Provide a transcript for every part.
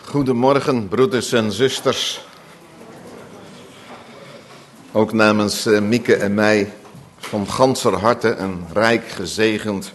Goedemorgen, broeders en zusters. Ook namens Mieke en mij van ganser harte een rijk gezegend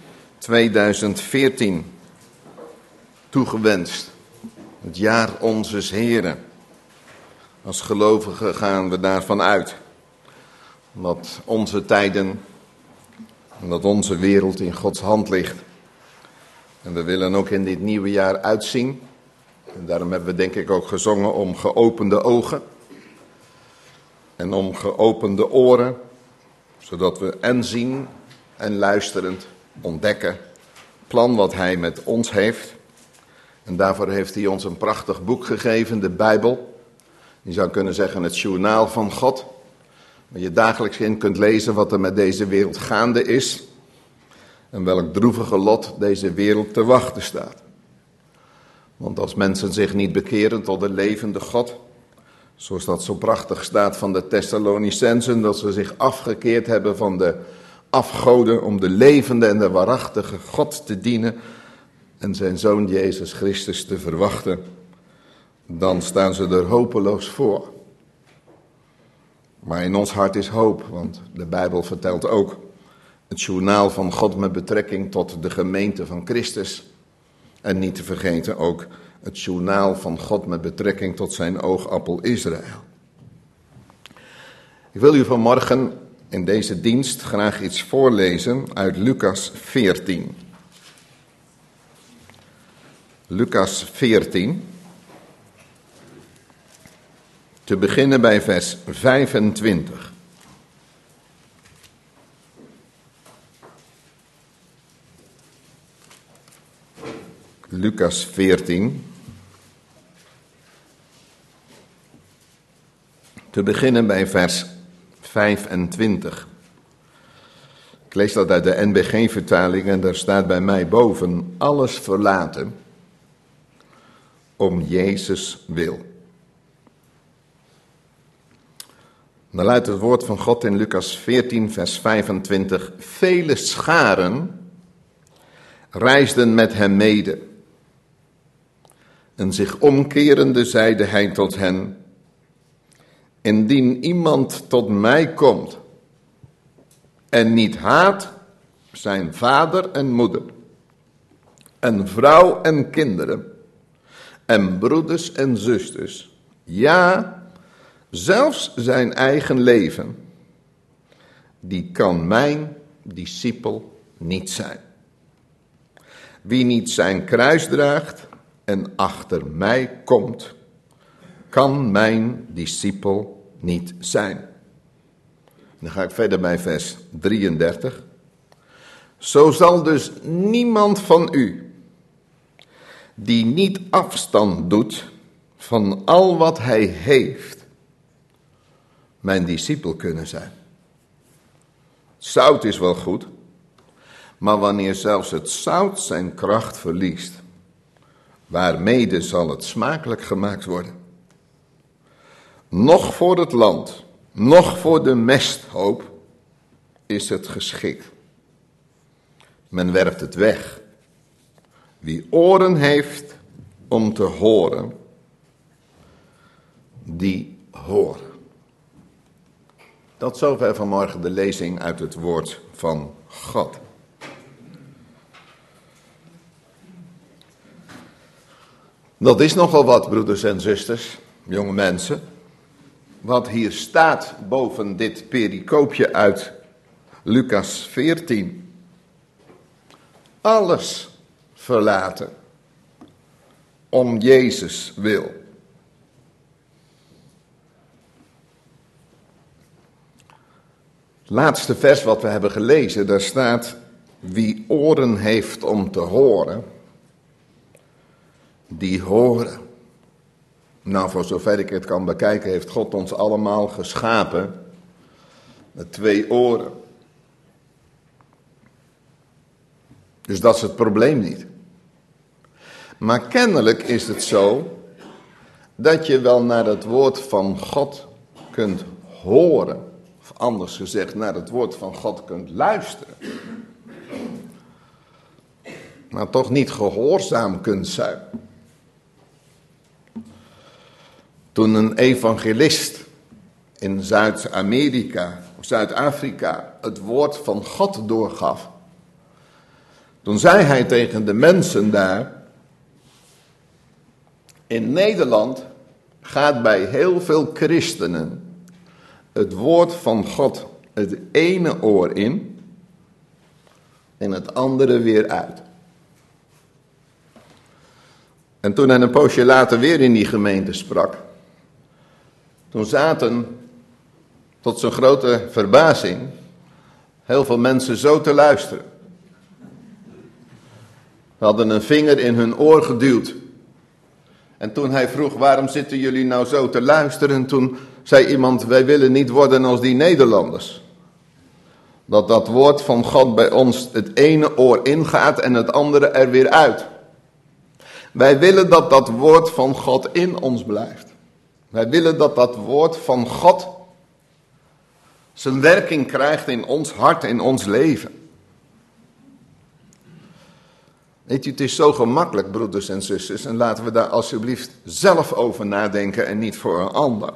2014 toegewenst. Het jaar onzes Heren. Als gelovigen gaan we daarvan uit dat onze tijden en dat onze wereld in Gods hand ligt. En we willen ook in dit nieuwe jaar uitzien. En daarom hebben we denk ik ook gezongen om geopende ogen. En om geopende oren. Zodat we en zien en luisterend ontdekken het plan wat hij met ons heeft. En daarvoor heeft hij ons een prachtig boek gegeven, de Bijbel. Je zou kunnen zeggen het journaal van God. Waar je dagelijks in kunt lezen wat er met deze wereld gaande is. En welk droevige lot deze wereld te wachten staat. Want als mensen zich niet bekeren tot de levende God, zoals dat zo prachtig staat van de Thessalonicensen, dat ze zich afgekeerd hebben van de afgoden om de levende en de waarachtige God te dienen en zijn Zoon Jezus Christus te verwachten, dan staan ze er hopeloos voor. Maar in ons hart is hoop, want de Bijbel vertelt ook het journaal van God met betrekking tot de gemeente van Christus. En niet te vergeten ook het journaal van God met betrekking tot zijn oogappel Israël. Ik wil u vanmorgen in deze dienst graag iets voorlezen uit Lucas 14. Lucas 14. Te beginnen bij vers 25. Lucas 14. Te beginnen bij vers 25. Ik lees dat uit de NBG-vertaling en daar staat bij mij boven: alles verlaten om Jezus wil. Dan luidt het woord van God in Lucas 14 vers 25. Vele scharen reisden met hem mede. En zich omkerende zeide hij tot hen: indien iemand tot mij komt en niet haat zijn vader en moeder en vrouw en kinderen en broeders en zusters, ja, zelfs zijn eigen leven, die kan mijn discipel niet zijn. Wie niet zijn kruis draagt en achter mij komt, kan mijn discipel niet zijn. Dan ga ik verder bij vers 33. Zo zal dus niemand van u, die niet afstand doet van al wat hij heeft, mijn discipel kunnen zijn. Zout is wel goed, maar wanneer zelfs het zout zijn kracht verliest, waarmede zal het smakelijk gemaakt worden? Nog voor het land, nog voor de mesthoop is het geschikt. Men werpt het weg. Wie oren heeft om te horen, die horen. Tot zover vanmorgen de lezing uit het woord van God. Dat is nogal wat, broeders en zusters, jonge mensen. Wat hier staat boven dit pericoopje uit Lucas 14. Alles verlaten om Jezus wil. Het laatste vers wat we hebben gelezen, daar staat: wie oren heeft om te horen, die horen. Nou, voor zover ik het kan bekijken, heeft God ons allemaal geschapen met 2 oren. Dus dat is het probleem niet. Maar kennelijk is het zo dat je wel naar het woord van God kunt horen. Of anders gezegd, naar het woord van God kunt luisteren. Maar toch niet gehoorzaam kunt zijn. Toen een evangelist in Zuid-Amerika, of Zuid-Afrika, het woord van God doorgaf. Toen zei hij tegen de mensen daar: in Nederland gaat bij heel veel christenen het woord van God het ene oor in en het andere weer uit. En toen hij een poosje later weer in die gemeente sprak, toen zaten, tot zijn grote verbazing, heel veel mensen zo te luisteren. Ze hadden een vinger in hun oor geduwd. En toen hij vroeg: waarom zitten jullie nou zo te luisteren? Toen zei iemand: wij willen niet worden als die Nederlanders. Dat woord van God bij ons het ene oor ingaat en het andere er weer uit. Wij willen dat woord van God in ons blijft. Wij willen dat woord van God zijn werking krijgt in ons hart, in ons leven. Weet je, het is zo gemakkelijk, broeders en zusters, en laten we daar alsjeblieft zelf over nadenken en niet voor een ander.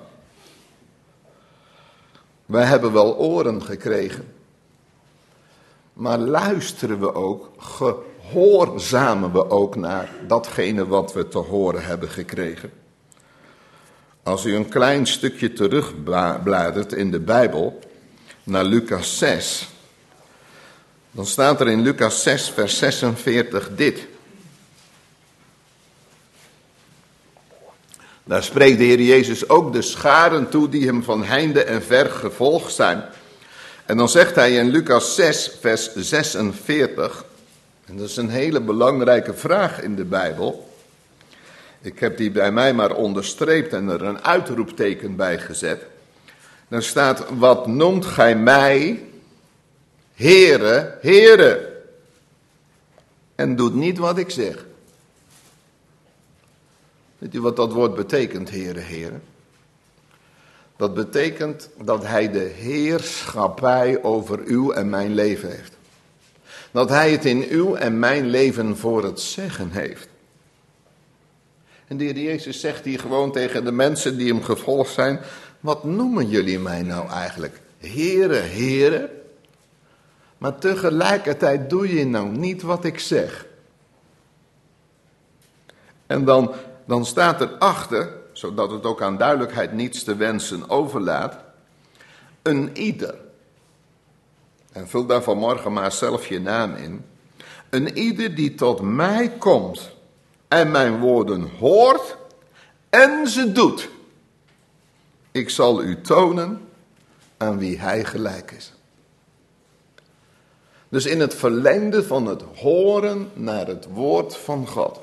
Wij hebben wel oren gekregen, maar luisteren we ook, gehoorzamen we ook naar datgene wat we te horen hebben gekregen. Als u een klein stukje terugbladert in de Bijbel, naar Lucas 6, dan staat er in Lucas 6 vers 46 dit. Daar spreekt de Heer Jezus ook de scharen toe die hem van heinde en ver gevolgd zijn. En dan zegt hij in Lucas 6 vers 46, en dat is een hele belangrijke vraag in de Bijbel. Ik heb die bij mij maar onderstreept en er een uitroepteken bij gezet. Daar staat: wat noemt gij mij, Heere, Heere, en doet niet wat ik zeg? Weet u wat dat woord betekent, Heere, Heere? Dat betekent dat hij de heerschappij over uw en mijn leven heeft. Dat hij het in uw en mijn leven voor het zeggen heeft. En de Heer Jezus zegt hier gewoon tegen de mensen die hem gevolgd zijn: wat noemen jullie mij nou eigenlijk? Heere, Heere? Maar tegelijkertijd doe je nou niet wat ik zeg. En dan staat erachter, zodat het ook aan duidelijkheid niets te wensen overlaat, een ieder. En vul daar vanmorgen maar zelf je naam in. Een ieder die tot mij komt en mijn woorden hoort en ze doet. Ik zal u tonen aan wie hij gelijk is. Dus in het verlengde van het horen naar het woord van God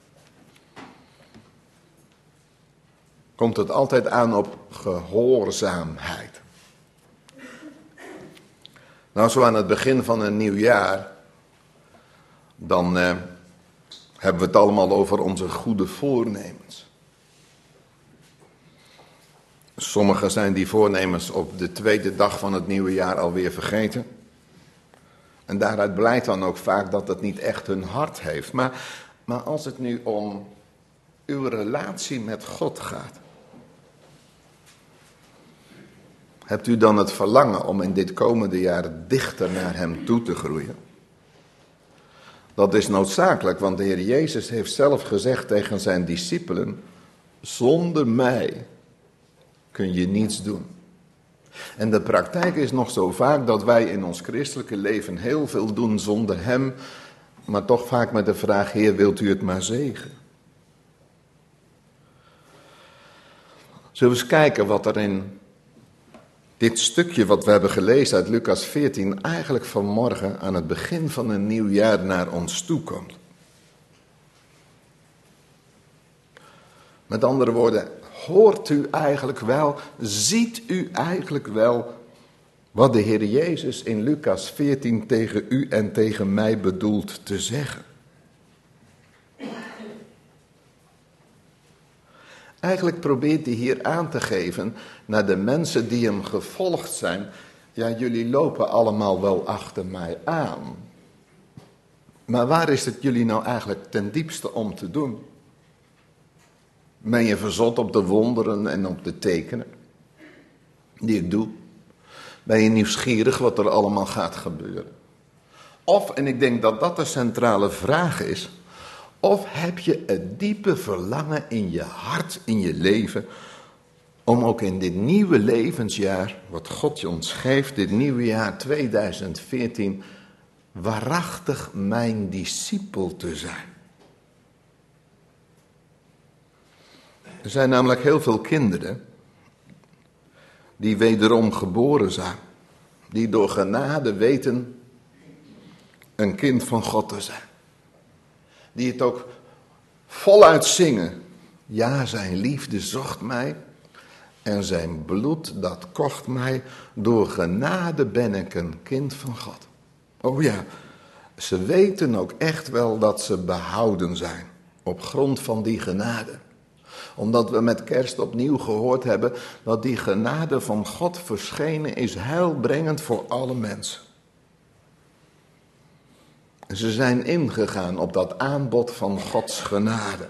komt het altijd aan op gehoorzaamheid. Nou, zo aan het begin van een nieuw jaar, dan hebben we het allemaal over onze goede voornemens. Sommigen zijn die voornemens op de tweede dag van het nieuwe jaar alweer vergeten. En daaruit blijkt dan ook vaak dat het niet echt hun hart heeft. Maar als het nu om uw relatie met God gaat, hebt u dan het verlangen om in dit komende jaar dichter naar hem toe te groeien? Dat is noodzakelijk, want de Heer Jezus heeft zelf gezegd tegen zijn discipelen: zonder mij kun je niets doen. En de praktijk is nog zo vaak dat wij in ons christelijke leven heel veel doen zonder hem, maar toch vaak met de vraag: Heer, wilt u het maar zegen? Zullen we eens kijken wat er in dit stukje wat we hebben gelezen uit Lucas 14 eigenlijk vanmorgen aan het begin van een nieuw jaar naar ons toe komt. Met andere woorden, hoort u eigenlijk wel, ziet u eigenlijk wel wat de Heer Jezus in Lucas 14 tegen u en tegen mij bedoelt te zeggen? Eigenlijk probeert hij hier aan te geven naar de mensen die hem gevolgd zijn: ja, jullie lopen allemaal wel achter mij aan. Maar waar is het jullie nou eigenlijk ten diepste om te doen? Ben je verzot op de wonderen en op de tekenen die ik doe? Ben je nieuwsgierig wat er allemaal gaat gebeuren? Of, en ik denk dat dat de centrale vraag is, of heb je het diepe verlangen in je hart, in je leven, om ook in dit nieuwe levensjaar, wat God je ons geeft, dit nieuwe jaar 2014, waarachtig mijn discipel te zijn. Er zijn namelijk heel veel kinderen die wederom geboren zijn, die door genade weten een kind van God te zijn. Die het ook voluit zingen. Ja, zijn liefde zocht mij en zijn bloed dat kocht mij. Door genade ben ik een kind van God. Oh ja, ze weten ook echt wel dat ze behouden zijn op grond van die genade. Omdat we met kerst opnieuw gehoord hebben dat die genade van God verschenen is heilbrengend voor alle mensen. En ze zijn ingegaan op dat aanbod van Gods genade.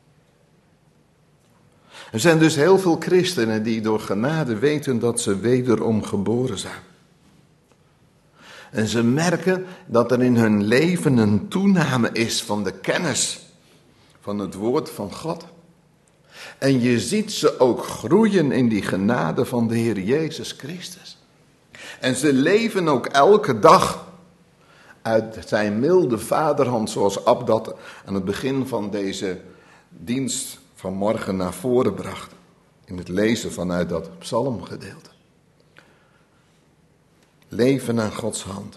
Er zijn dus heel veel christenen die door genade weten dat ze wederom geboren zijn. En ze merken dat er in hun leven een toename is van de kennis van het woord van God. En je ziet ze ook groeien in die genade van de Heer Jezus Christus. En ze leven ook elke dag uit zijn milde vaderhand, zoals Ab dat aan het begin van deze dienst vanmorgen naar voren bracht. In het lezen vanuit dat psalmgedeelte. Leven aan Gods hand.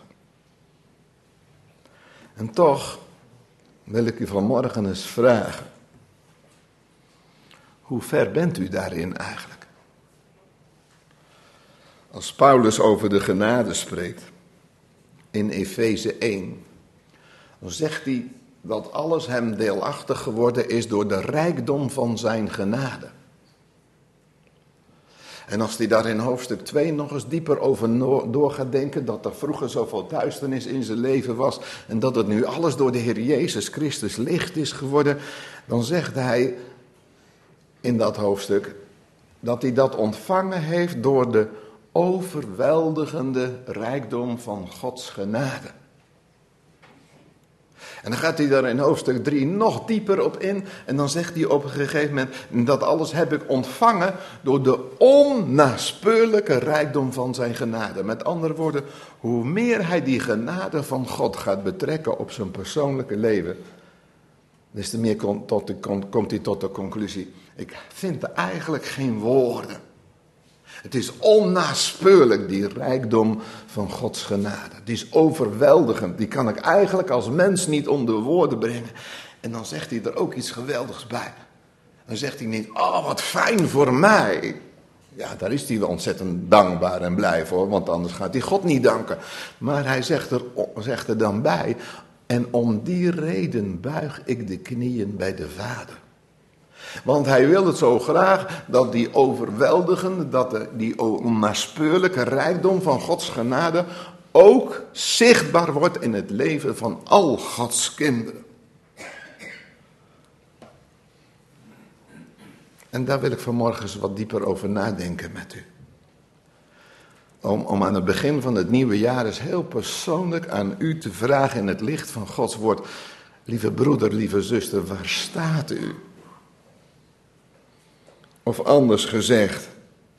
En toch wil ik u vanmorgen eens vragen. Hoe ver bent u daarin eigenlijk? Als Paulus over de genade spreekt, in Efeze 1, dan zegt hij dat alles hem deelachtig geworden is door de rijkdom van zijn genade. En als hij daar in hoofdstuk 2 nog eens dieper over door gaat denken, dat er vroeger zoveel duisternis in zijn leven was en dat het nu alles door de Heer Jezus Christus licht is geworden, dan zegt hij in dat hoofdstuk dat hij dat ontvangen heeft door de overweldigende rijkdom van Gods genade. En dan gaat hij daar in hoofdstuk 3 nog dieper op in. En dan zegt hij op een gegeven moment, dat alles heb ik ontvangen door de onnaspeurlijke rijkdom van zijn genade. Met andere woorden, hoe meer hij die genade van God gaat betrekken op zijn persoonlijke leven, des te meer komt hij tot de conclusie, ik vind er eigenlijk geen woorden. Het is onnaspeurlijk, die rijkdom van Gods genade. Die is overweldigend. Die kan ik eigenlijk als mens niet onder woorden brengen. En dan zegt hij er ook iets geweldigs bij. Dan zegt hij niet, oh wat fijn voor mij. Ja, daar is hij wel ontzettend dankbaar en blij voor, want anders gaat hij God niet danken. Maar hij zegt er dan bij, en om die reden buig ik de knieën bij de Vader. Want hij wil het zo graag dat die overweldigende, die onnaspeurlijke rijkdom van Gods genade ook zichtbaar wordt in het leven van al Gods kinderen. En daar wil ik vanmorgen eens wat dieper over nadenken met u. Om aan het begin van het nieuwe jaar eens heel persoonlijk aan u te vragen in het licht van Gods woord. Lieve broeder, lieve zuster, waar staat u? Of anders gezegd,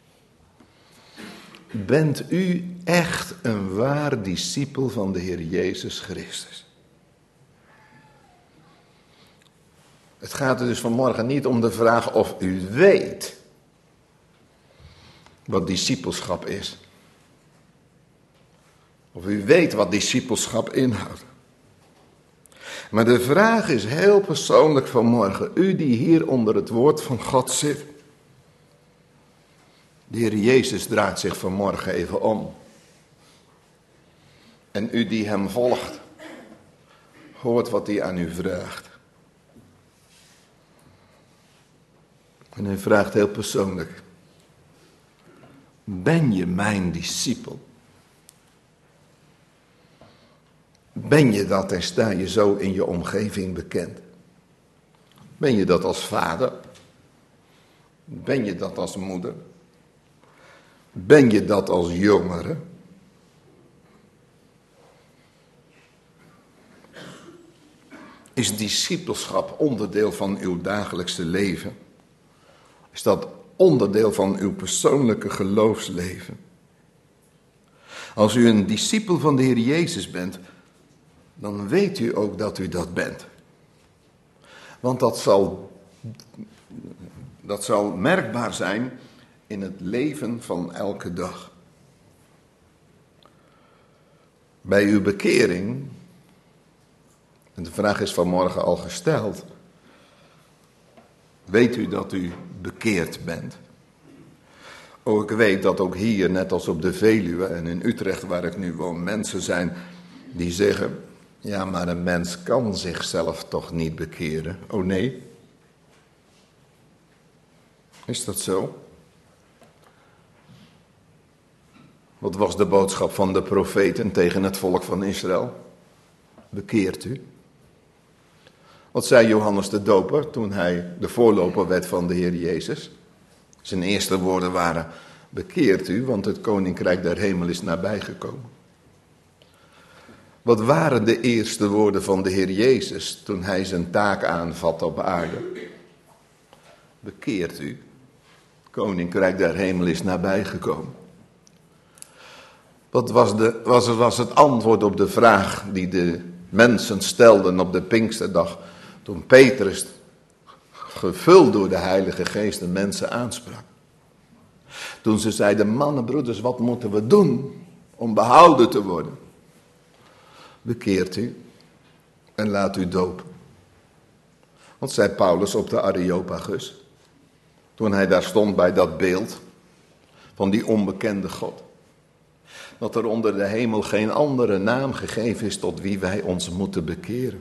bent u echt een waar discipel van de Heer Jezus Christus? Het gaat er dus vanmorgen niet om de vraag of u weet wat discipelschap is. Of u weet wat discipelschap inhoudt. Maar de vraag is heel persoonlijk vanmorgen, u die hier onder het woord van God zit. De Heer Jezus draait zich vanmorgen even om. En u die hem volgt, hoort wat hij aan u vraagt. En hij vraagt heel persoonlijk, ben je mijn discipel? Ben je dat en sta je zo in je omgeving bekend? Ben je dat als vader? Ben je dat als moeder? Ben je dat als jongere? Is discipelschap onderdeel van uw dagelijkse leven? Is dat onderdeel van uw persoonlijke geloofsleven? Als u een discipel van de Heer Jezus bent, dan weet u ook dat u dat bent. Want dat zal merkbaar zijn in het leven van elke dag. Bij uw bekering, en de vraag is vanmorgen al gesteld, weet u dat u bekeerd bent? Oh, ik weet dat ook hier, net als op de Veluwe en in Utrecht waar ik nu woon, mensen zijn die zeggen, ja, maar een mens kan zichzelf toch niet bekeren? Oh nee? Is dat zo? Wat was de boodschap van de profeten tegen het volk van Israël? Bekeert u. Wat zei Johannes de Doper toen hij de voorloper werd van de Heer Jezus? Zijn eerste woorden waren, bekeert u, want het koninkrijk der hemel is nabijgekomen. Wat waren de eerste woorden van de Heer Jezus toen hij zijn taak aanvatte op aarde? Bekeert u, het koninkrijk der hemel is nabijgekomen. Wat was het antwoord op de vraag die de mensen stelden op de Pinksterdag, toen Petrus, gevuld door de Heilige Geest, de mensen aansprak? Toen ze zeiden, mannen, broeders, wat moeten we doen om behouden te worden? Bekeert u en laat u dopen. Wat zei Paulus op de Areopagus, toen hij daar stond bij dat beeld van die onbekende God? Dat er onder de hemel geen andere naam gegeven is tot wie wij ons moeten bekeren.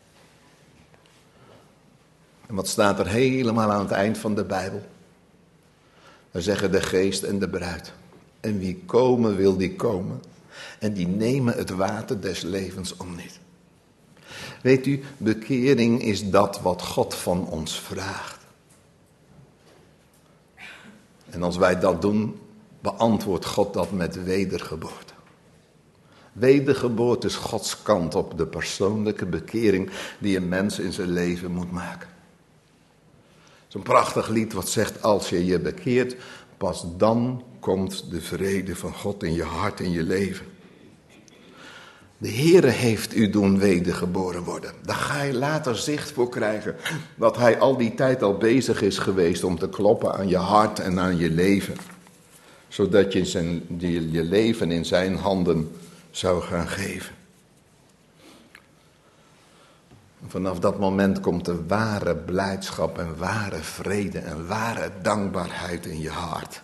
En wat staat er helemaal aan het eind van de Bijbel? Daar zeggen de geest en de bruid. En wie komen wil, die komen. En die nemen het water des levens om niet. Weet u, bekering is dat wat God van ons vraagt. En als wij dat doen, beantwoordt God dat met wedergeboorte. Wedergeboorte is Gods kant op de persoonlijke bekering die een mens in zijn leven moet maken. Zo'n prachtig lied wat zegt, als je je bekeert, pas dan komt de vrede van God in je hart, in je leven. De Heere heeft u doen wedergeboren worden. Daar ga je later zicht voor krijgen. Dat hij al die tijd al bezig is geweest om te kloppen aan je hart en aan je leven. Zodat je je leven in zijn handen zou gaan geven. Vanaf dat moment komt de ware blijdschap en ware vrede en ware dankbaarheid in je hart.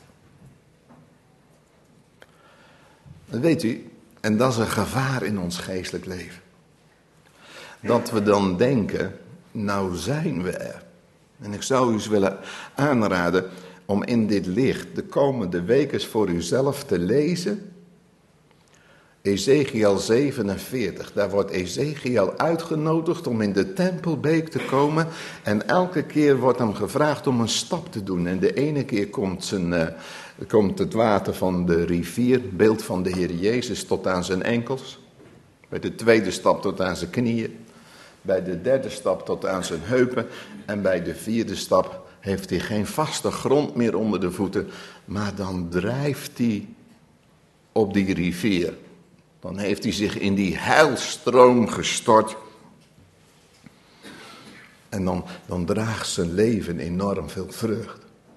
Dat weet u, en dat is een gevaar in ons geestelijk leven. Dat we dan denken, nou zijn we er. En ik zou u eens willen aanraden om in dit licht de komende weken eens voor uzelf te lezen. Ezekiel 47, daar wordt Ezekiel uitgenodigd om in de tempelbeek te komen. En elke keer wordt hem gevraagd om een stap te doen. En de ene keer komt het water van de rivier, beeld van de Heer Jezus, tot aan zijn enkels. Bij de tweede stap tot aan zijn knieën. Bij de derde stap tot aan zijn heupen. En bij de vierde stap heeft hij geen vaste grond meer onder de voeten. Maar dan drijft hij op die rivier. Dan heeft hij zich in die heilstroom gestort. En dan draagt zijn leven enorm veel vrucht.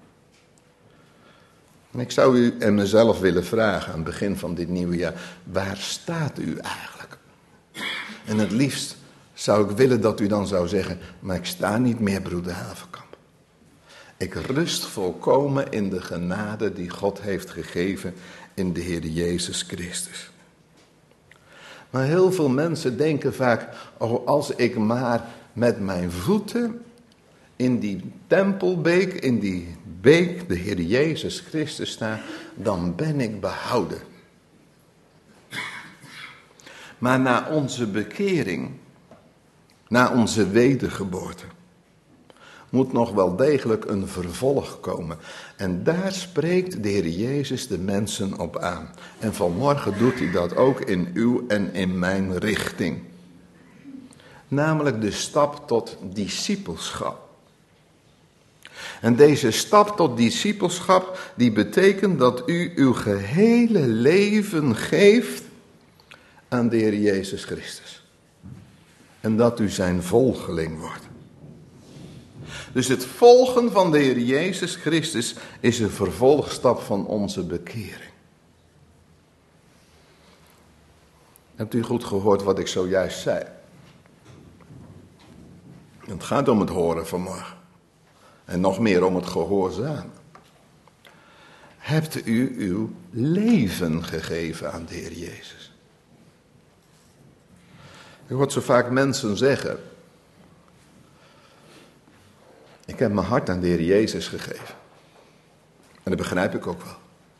En ik zou u en mezelf willen vragen aan het begin van dit nieuwe jaar. Waar staat u eigenlijk? En het liefst zou ik willen dat u dan zou zeggen. Maar ik sta niet meer, broeder Haverkamp. Ik rust volkomen in de genade die God heeft gegeven in de Heer Jezus Christus. Maar heel veel mensen denken vaak, oh, als ik maar met mijn voeten in die tempelbeek, in die beek, de Heer Jezus Christus sta, dan ben ik behouden. Maar na onze bekering, na onze wedergeboorte, moet nog wel degelijk een vervolg komen. En daar spreekt de Heer Jezus de mensen op aan. En vanmorgen doet hij dat ook in uw en in mijn richting. Namelijk de stap tot discipelschap. En deze stap tot discipelschap, die betekent dat u uw gehele leven geeft aan de Heer Jezus Christus. En dat u zijn volgeling wordt. Dus het volgen van de Heer Jezus Christus is een vervolgstap van onze bekering. Hebt u goed gehoord wat ik zojuist zei? Het gaat om het horen vanmorgen. En nog meer om het gehoorzamen. Hebt u uw leven gegeven aan de Heer Jezus? Ik hoor zo vaak mensen zeggen: ik heb mijn hart aan de Heer Jezus gegeven. En dat begrijp ik ook wel.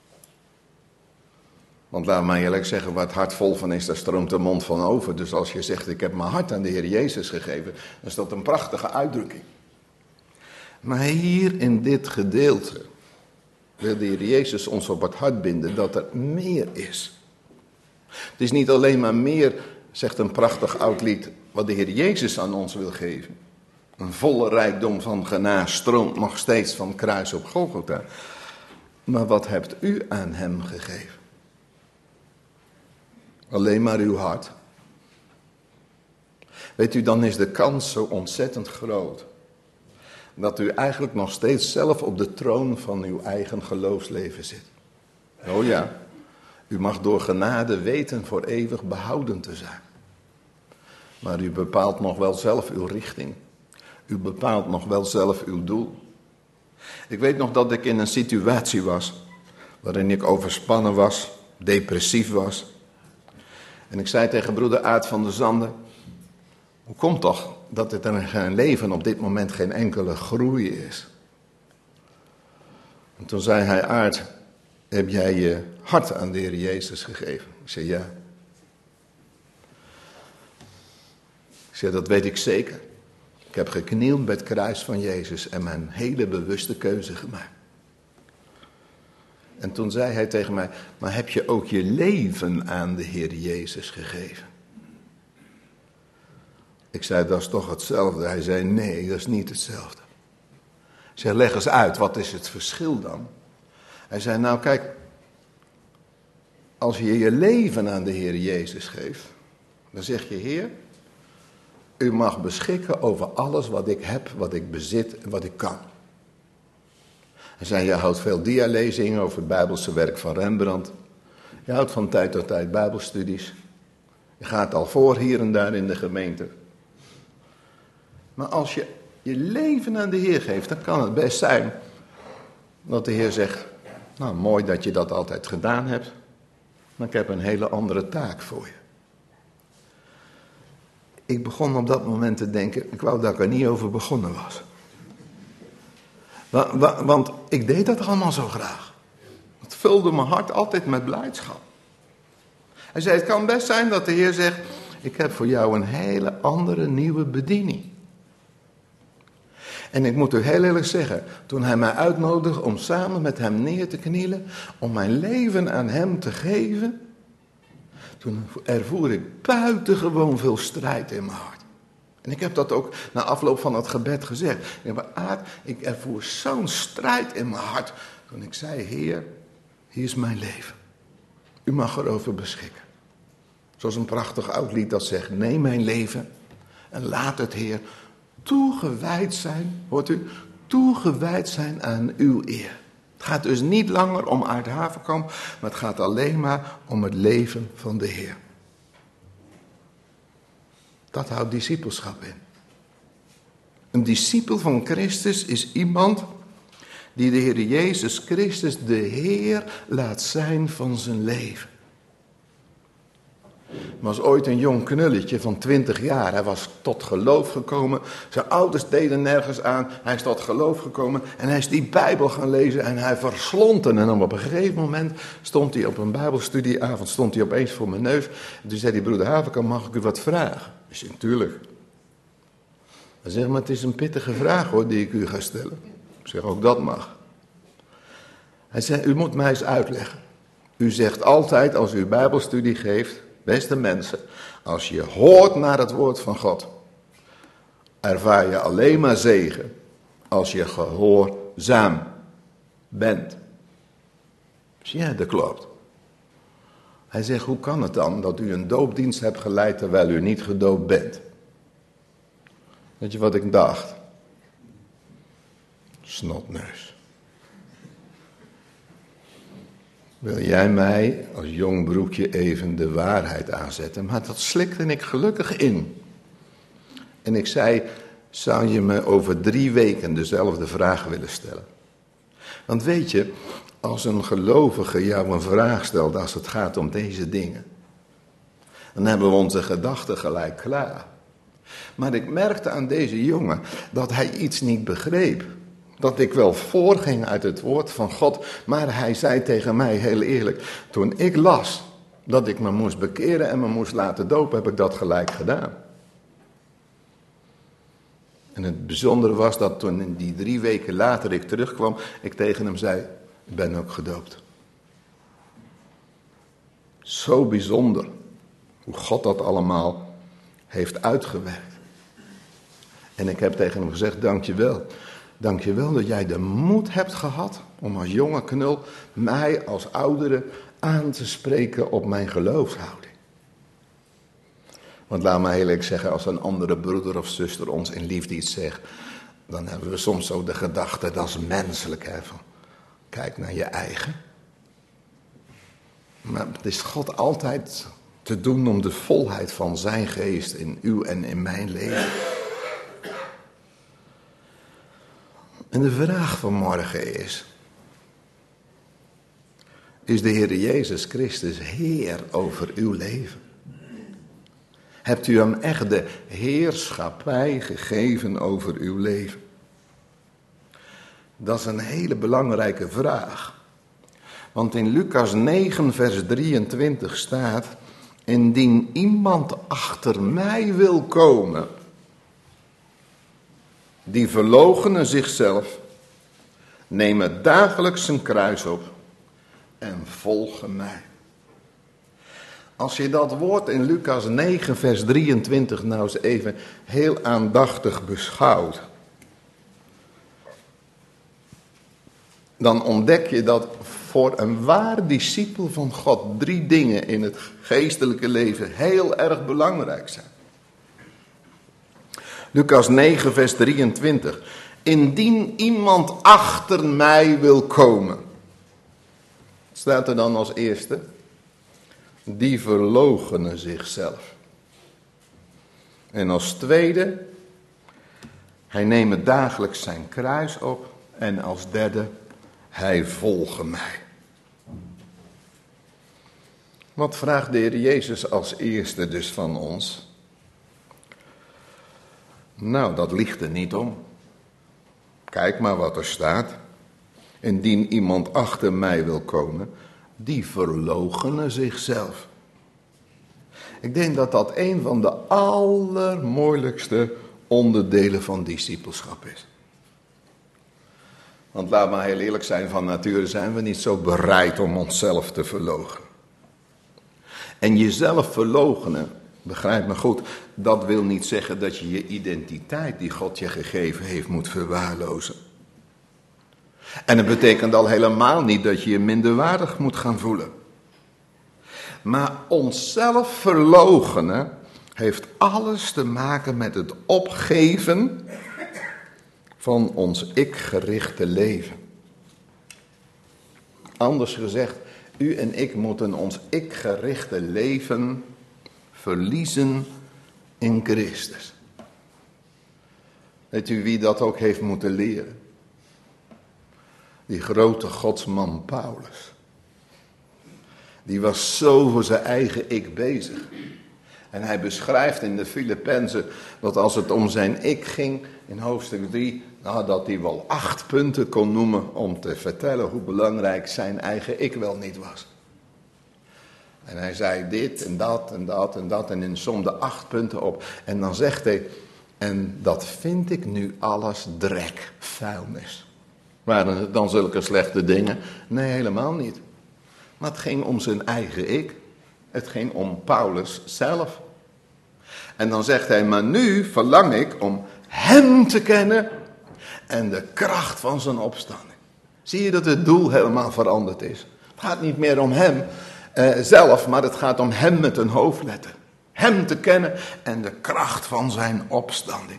Want laat mij eerlijk zeggen, waar het hart vol van is, daar stroomt de mond van over. Dus als je zegt, ik heb mijn hart aan de Heer Jezus gegeven, dan is dat een prachtige uitdrukking. Maar hier in dit gedeelte wil de Heer Jezus ons op het hart binden dat er meer is. Het is niet alleen maar meer, zegt een prachtig oud lied, wat de Heer Jezus aan ons wil geven. Een volle rijkdom van genade stroomt nog steeds van het kruis op Golgotha. Maar wat hebt u aan hem gegeven? Alleen maar uw hart. Weet u, dan is de kans zo ontzettend groot dat u eigenlijk nog steeds zelf op de troon van uw eigen geloofsleven zit. Oh ja, u mag door genade weten voor eeuwig behouden te zijn. Maar u bepaalt nog wel zelf uw richting. U bepaalt nog wel zelf uw doel. Ik weet nog dat ik in een situatie was waarin ik overspannen was, depressief was. En ik zei tegen broeder Aart van der Zanden: hoe komt toch dat het in zijn leven op dit moment geen enkele groei is? En toen zei hij: Aart, heb jij je hart aan de Heer Jezus gegeven? Ik zei: ja. Ik zei: dat weet ik zeker. Ik heb geknield bij het kruis van Jezus en mijn hele bewuste keuze gemaakt. En toen zei hij tegen mij: maar heb je ook je leven aan de Heer Jezus gegeven? Ik zei: dat is toch hetzelfde? Hij zei: nee, dat is niet hetzelfde. Ik zei: leg eens uit, wat is het verschil dan? Hij zei: nou kijk, als je je leven aan de Heer Jezus geeft, dan zeg je: Heer, u mag beschikken over alles wat ik heb, wat ik bezit en wat ik kan. Hij zei: je houdt veel dialezingen over het Bijbelse werk van Rembrandt. Je houdt van tijd tot tijd Bijbelstudies. Je gaat al voor hier en daar in de gemeente. Maar als je je leven aan de Heer geeft, dan kan het best zijn dat de Heer zegt: nou, mooi dat je dat altijd gedaan hebt, maar ik heb een hele andere taak voor je. Ik begon op dat moment te denken, ik wou dat ik er niet over begonnen was. Want ik deed dat allemaal zo graag. Het vulde mijn hart altijd met blijdschap. Hij zei: het kan best zijn dat de Heer zegt: ik heb voor jou een hele andere nieuwe bediening. En ik moet u heel eerlijk zeggen, toen hij mij uitnodigde om samen met hem neer te knielen, om mijn leven aan hem te geven, toen ervoer ik buitengewoon veel strijd in mijn hart. En ik heb dat ook na afloop van het gebed gezegd. Ik ervoer zo'n strijd in mijn hart. Toen ik zei: Heer, hier is mijn leven. U mag erover beschikken. Zoals een prachtig oud lied dat zegt: neem mijn leven en laat het, Heer, toegewijd zijn. Hoort u? Toegewijd zijn aan uw eer. Het gaat dus niet langer om Aart Haverkamp, maar het gaat alleen maar om het leven van de Heer. Dat houdt discipelschap in. Een discipel van Christus is iemand die de Heer Jezus Christus de Heer laat zijn van zijn leven. Er was ooit een jong knulletje van 20 jaar. Hij was tot geloof gekomen. Zijn ouders deden nergens aan. Hij is tot geloof gekomen. En hij is die Bijbel gaan lezen. En hij verslond hem. En dan op een gegeven moment stond hij op een Bijbelstudieavond. Stond hij opeens voor mijn neus. En toen zei die broeder Haverkamp: mag ik u wat vragen? Ik zei: natuurlijk. Hij zegt, maar het is een pittige vraag hoor, die ik u ga stellen. Ik zeg, ook dat mag. Hij zegt, u moet mij eens uitleggen. U zegt altijd als u bijbelstudie geeft, beste mensen, als je hoort naar het woord van God, ervaar je alleen maar zegen als je gehoorzaam bent. Dus ja, dat klopt. Hij zegt, hoe kan het dan dat u een doopdienst hebt geleid terwijl u niet gedoopt bent? Weet je wat ik dacht? Snotneus. Wil jij mij als jong broekje even de waarheid aanzetten? Maar dat slikte ik gelukkig in. En ik zei, zou je me over 3 weken dezelfde vraag willen stellen? Want weet je, als een gelovige jou een vraag stelt als het gaat om deze dingen, dan hebben we onze gedachten gelijk klaar. Maar ik merkte aan deze jongen dat hij iets niet begreep. Dat ik wel voorging uit het woord van God, maar hij zei tegen mij heel eerlijk, toen ik las dat ik me moest bekeren en me moest laten dopen, heb ik dat gelijk gedaan. En het bijzondere was dat toen in die 3 weken later ik terugkwam, ik tegen hem zei, ik ben ook gedoopt. Zo bijzonder hoe God dat allemaal heeft uitgewerkt. En ik heb tegen hem gezegd, dankjewel. Dankjewel dat jij de moed hebt gehad om als jonge knul mij als oudere aan te spreken op mijn geloofshouding. Want laat me heel eerlijk zeggen, als een andere broeder of zuster ons in liefde iets zegt, dan hebben we soms zo de gedachte, dat is menselijk, hè, van kijk naar je eigen. Maar het is God altijd te doen om de volheid van zijn geest in uw en in mijn leven. En de vraag van morgen is de Heer Jezus Christus Heer over uw leven? Hebt u hem echt de heerschappij gegeven over uw leven? Dat is een hele belangrijke vraag. Want in Lucas 9 vers 23 staat, indien iemand achter mij wil komen, die verloochenen zichzelf, nemen dagelijks zijn kruis op en volgen mij. Als je dat woord in Lucas 9 vers 23 nou eens even heel aandachtig beschouwt, dan ontdek je dat voor een waar discipel van God 3 dingen in het geestelijke leven heel erg belangrijk zijn. Lucas 9 vers 23. Indien iemand achter mij wil komen. Staat er dan als eerste? Die verloochenen zichzelf. En als tweede, hij neemt dagelijks zijn kruis op. En als derde, hij volge mij. Wat vraagt de Heer Jezus als eerste dus van ons? Nou, dat ligt er niet om. Kijk maar wat er staat. Indien iemand achter mij wil komen, die verloochenen zichzelf. Ik denk dat dat een van de allermoeilijkste onderdelen van discipelschap is. Want laat maar heel eerlijk zijn, van nature zijn we niet zo bereid om onszelf te verloochenen. En jezelf verloochenen, begrijp me goed, dat wil niet zeggen dat je je identiteit die God je gegeven heeft moet verwaarlozen. En het betekent al helemaal niet dat je je minderwaardig moet gaan voelen. Maar onszelf verloochenen heeft alles te maken met het opgeven van ons ik-gerichte leven. Anders gezegd, u en ik moeten ons ik-gerichte leven verliezen in Christus. Weet u wie dat ook heeft moeten leren? Die grote godsman Paulus. Die was zo voor zijn eigen ik bezig. En hij beschrijft in de Filippenzen dat als het om zijn ik ging in hoofdstuk 3, nou, dat hij wel 8 punten kon noemen om te vertellen hoe belangrijk zijn eigen ik wel niet was. En hij zei dit en dat en dat en dat en in somde 8 punten op. En dan zegt hij, En dat vind ik nu alles drek, vuilnis. Waren het dan zulke slechte dingen? Nee, helemaal niet. Maar het ging om zijn eigen ik. Het ging om Paulus zelf. En dan zegt hij, maar nu verlang ik om hem te kennen en de kracht van zijn opstanding. Zie je dat het doel helemaal veranderd is? Het gaat niet meer om hem zelf, maar het gaat om hem met een hoofdletter. Hem te kennen en de kracht van zijn opstanding.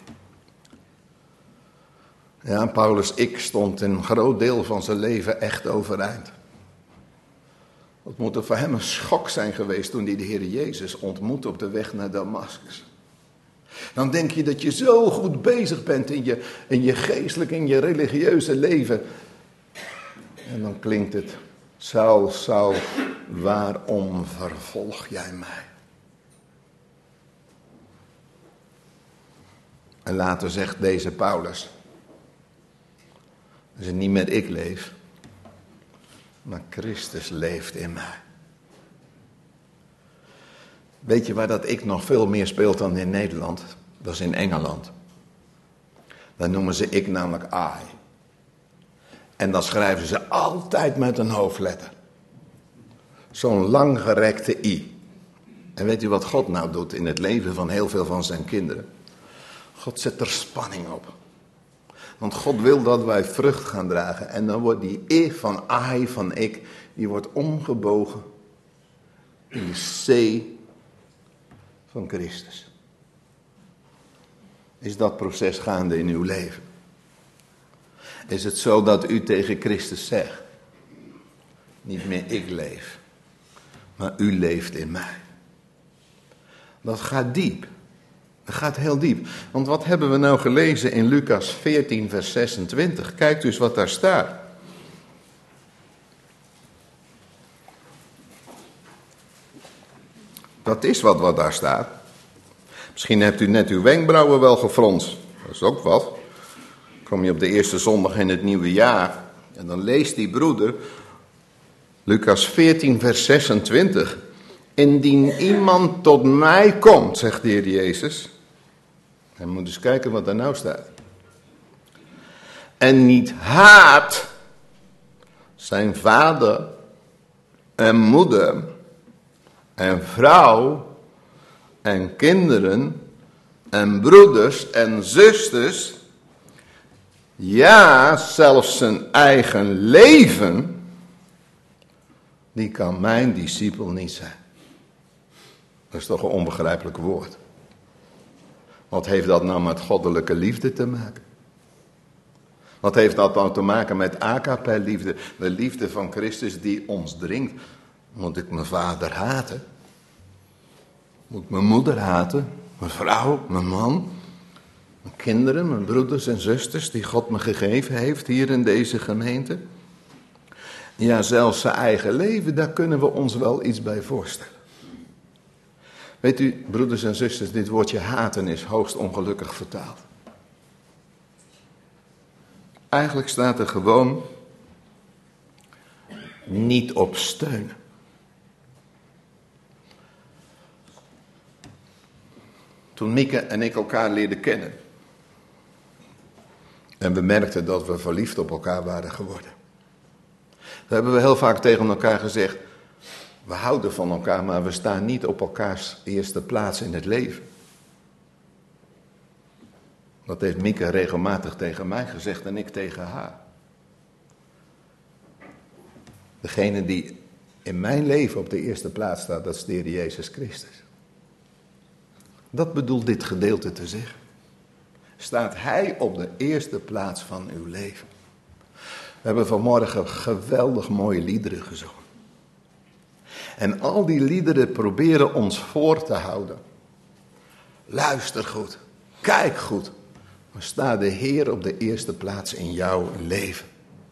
Ja, Paulus' ik stond een groot deel van zijn leven echt overeind. Het moet er voor hem een schok zijn geweest toen hij de Heer Jezus ontmoette op de weg naar Damascus. Dan denk je dat je zo goed bezig bent in je geestelijk, in je religieuze leven. En dan klinkt het, Saul, Saul, waarom vervolg jij mij? En later zegt deze Paulus, dat het niet meer ik leef, maar Christus leeft in mij. Weet je waar dat ik nog veel meer speelt dan in Nederland? Dat is in Engeland. Daar noemen ze ik namelijk I. En dan schrijven ze altijd met een hoofdletter. Zo'n langgerekte I. En weet u wat God nou doet in het leven van heel veel van zijn kinderen? God zet er spanning op. Want God wil dat wij vrucht gaan dragen. En dan wordt die I van I van ik, die wordt omgebogen in de C van Christus. Is dat proces gaande in uw leven? Is het zo dat u tegen Christus zegt, niet meer ik leef, maar u leeft in mij? Dat gaat diep. Dat gaat heel diep. Want wat hebben we nou gelezen in Lucas 14 vers 26? Kijk dus wat daar staat. Dat is wat daar staat. Misschien hebt u net uw wenkbrauwen wel gefronst. Dat is ook wat. Kom je op de eerste zondag in het nieuwe jaar. En dan leest die broeder Lucas 14 vers 26. Indien iemand tot mij komt, zegt de Heer Jezus. En moet eens kijken wat daar nou staat. En niet haat zijn vader en moeder en vrouw en kinderen en broeders en zusters. Ja, zelfs zijn eigen leven. Die kan mijn discipel niet zijn. Dat is toch een onbegrijpelijk woord. Wat heeft dat nou met goddelijke liefde te maken? Wat heeft dat nou te maken met agape-liefde? De liefde van Christus die ons dringt. Moet ik mijn vader haten? Moet ik mijn moeder haten? Mijn vrouw, mijn man? Mijn kinderen, mijn broeders en zusters die God me gegeven heeft hier in deze gemeente? Ja, zelfs zijn eigen leven, daar kunnen we ons wel iets bij voorstellen. Weet u, broeders en zusters, dit woordje haten is hoogst ongelukkig vertaald. Eigenlijk staat er gewoon niet op steunen. Toen Mieke en ik elkaar leerden kennen. En we merkten dat we verliefd op elkaar waren geworden. Dan hebben we heel vaak tegen elkaar gezegd. We houden van elkaar, maar we staan niet op elkaars eerste plaats in het leven. Dat heeft Mieke regelmatig tegen mij gezegd en ik tegen haar. Degene die in mijn leven op de eerste plaats staat, dat is de Heer Jezus Christus. Dat bedoelt dit gedeelte te zeggen. Staat Hij op de eerste plaats van uw leven? We hebben vanmorgen geweldig mooie liederen gezongen. En al die liederen proberen ons voor te houden. Luister goed, kijk goed. Maar staat de Heer op de eerste plaats in jouw leven?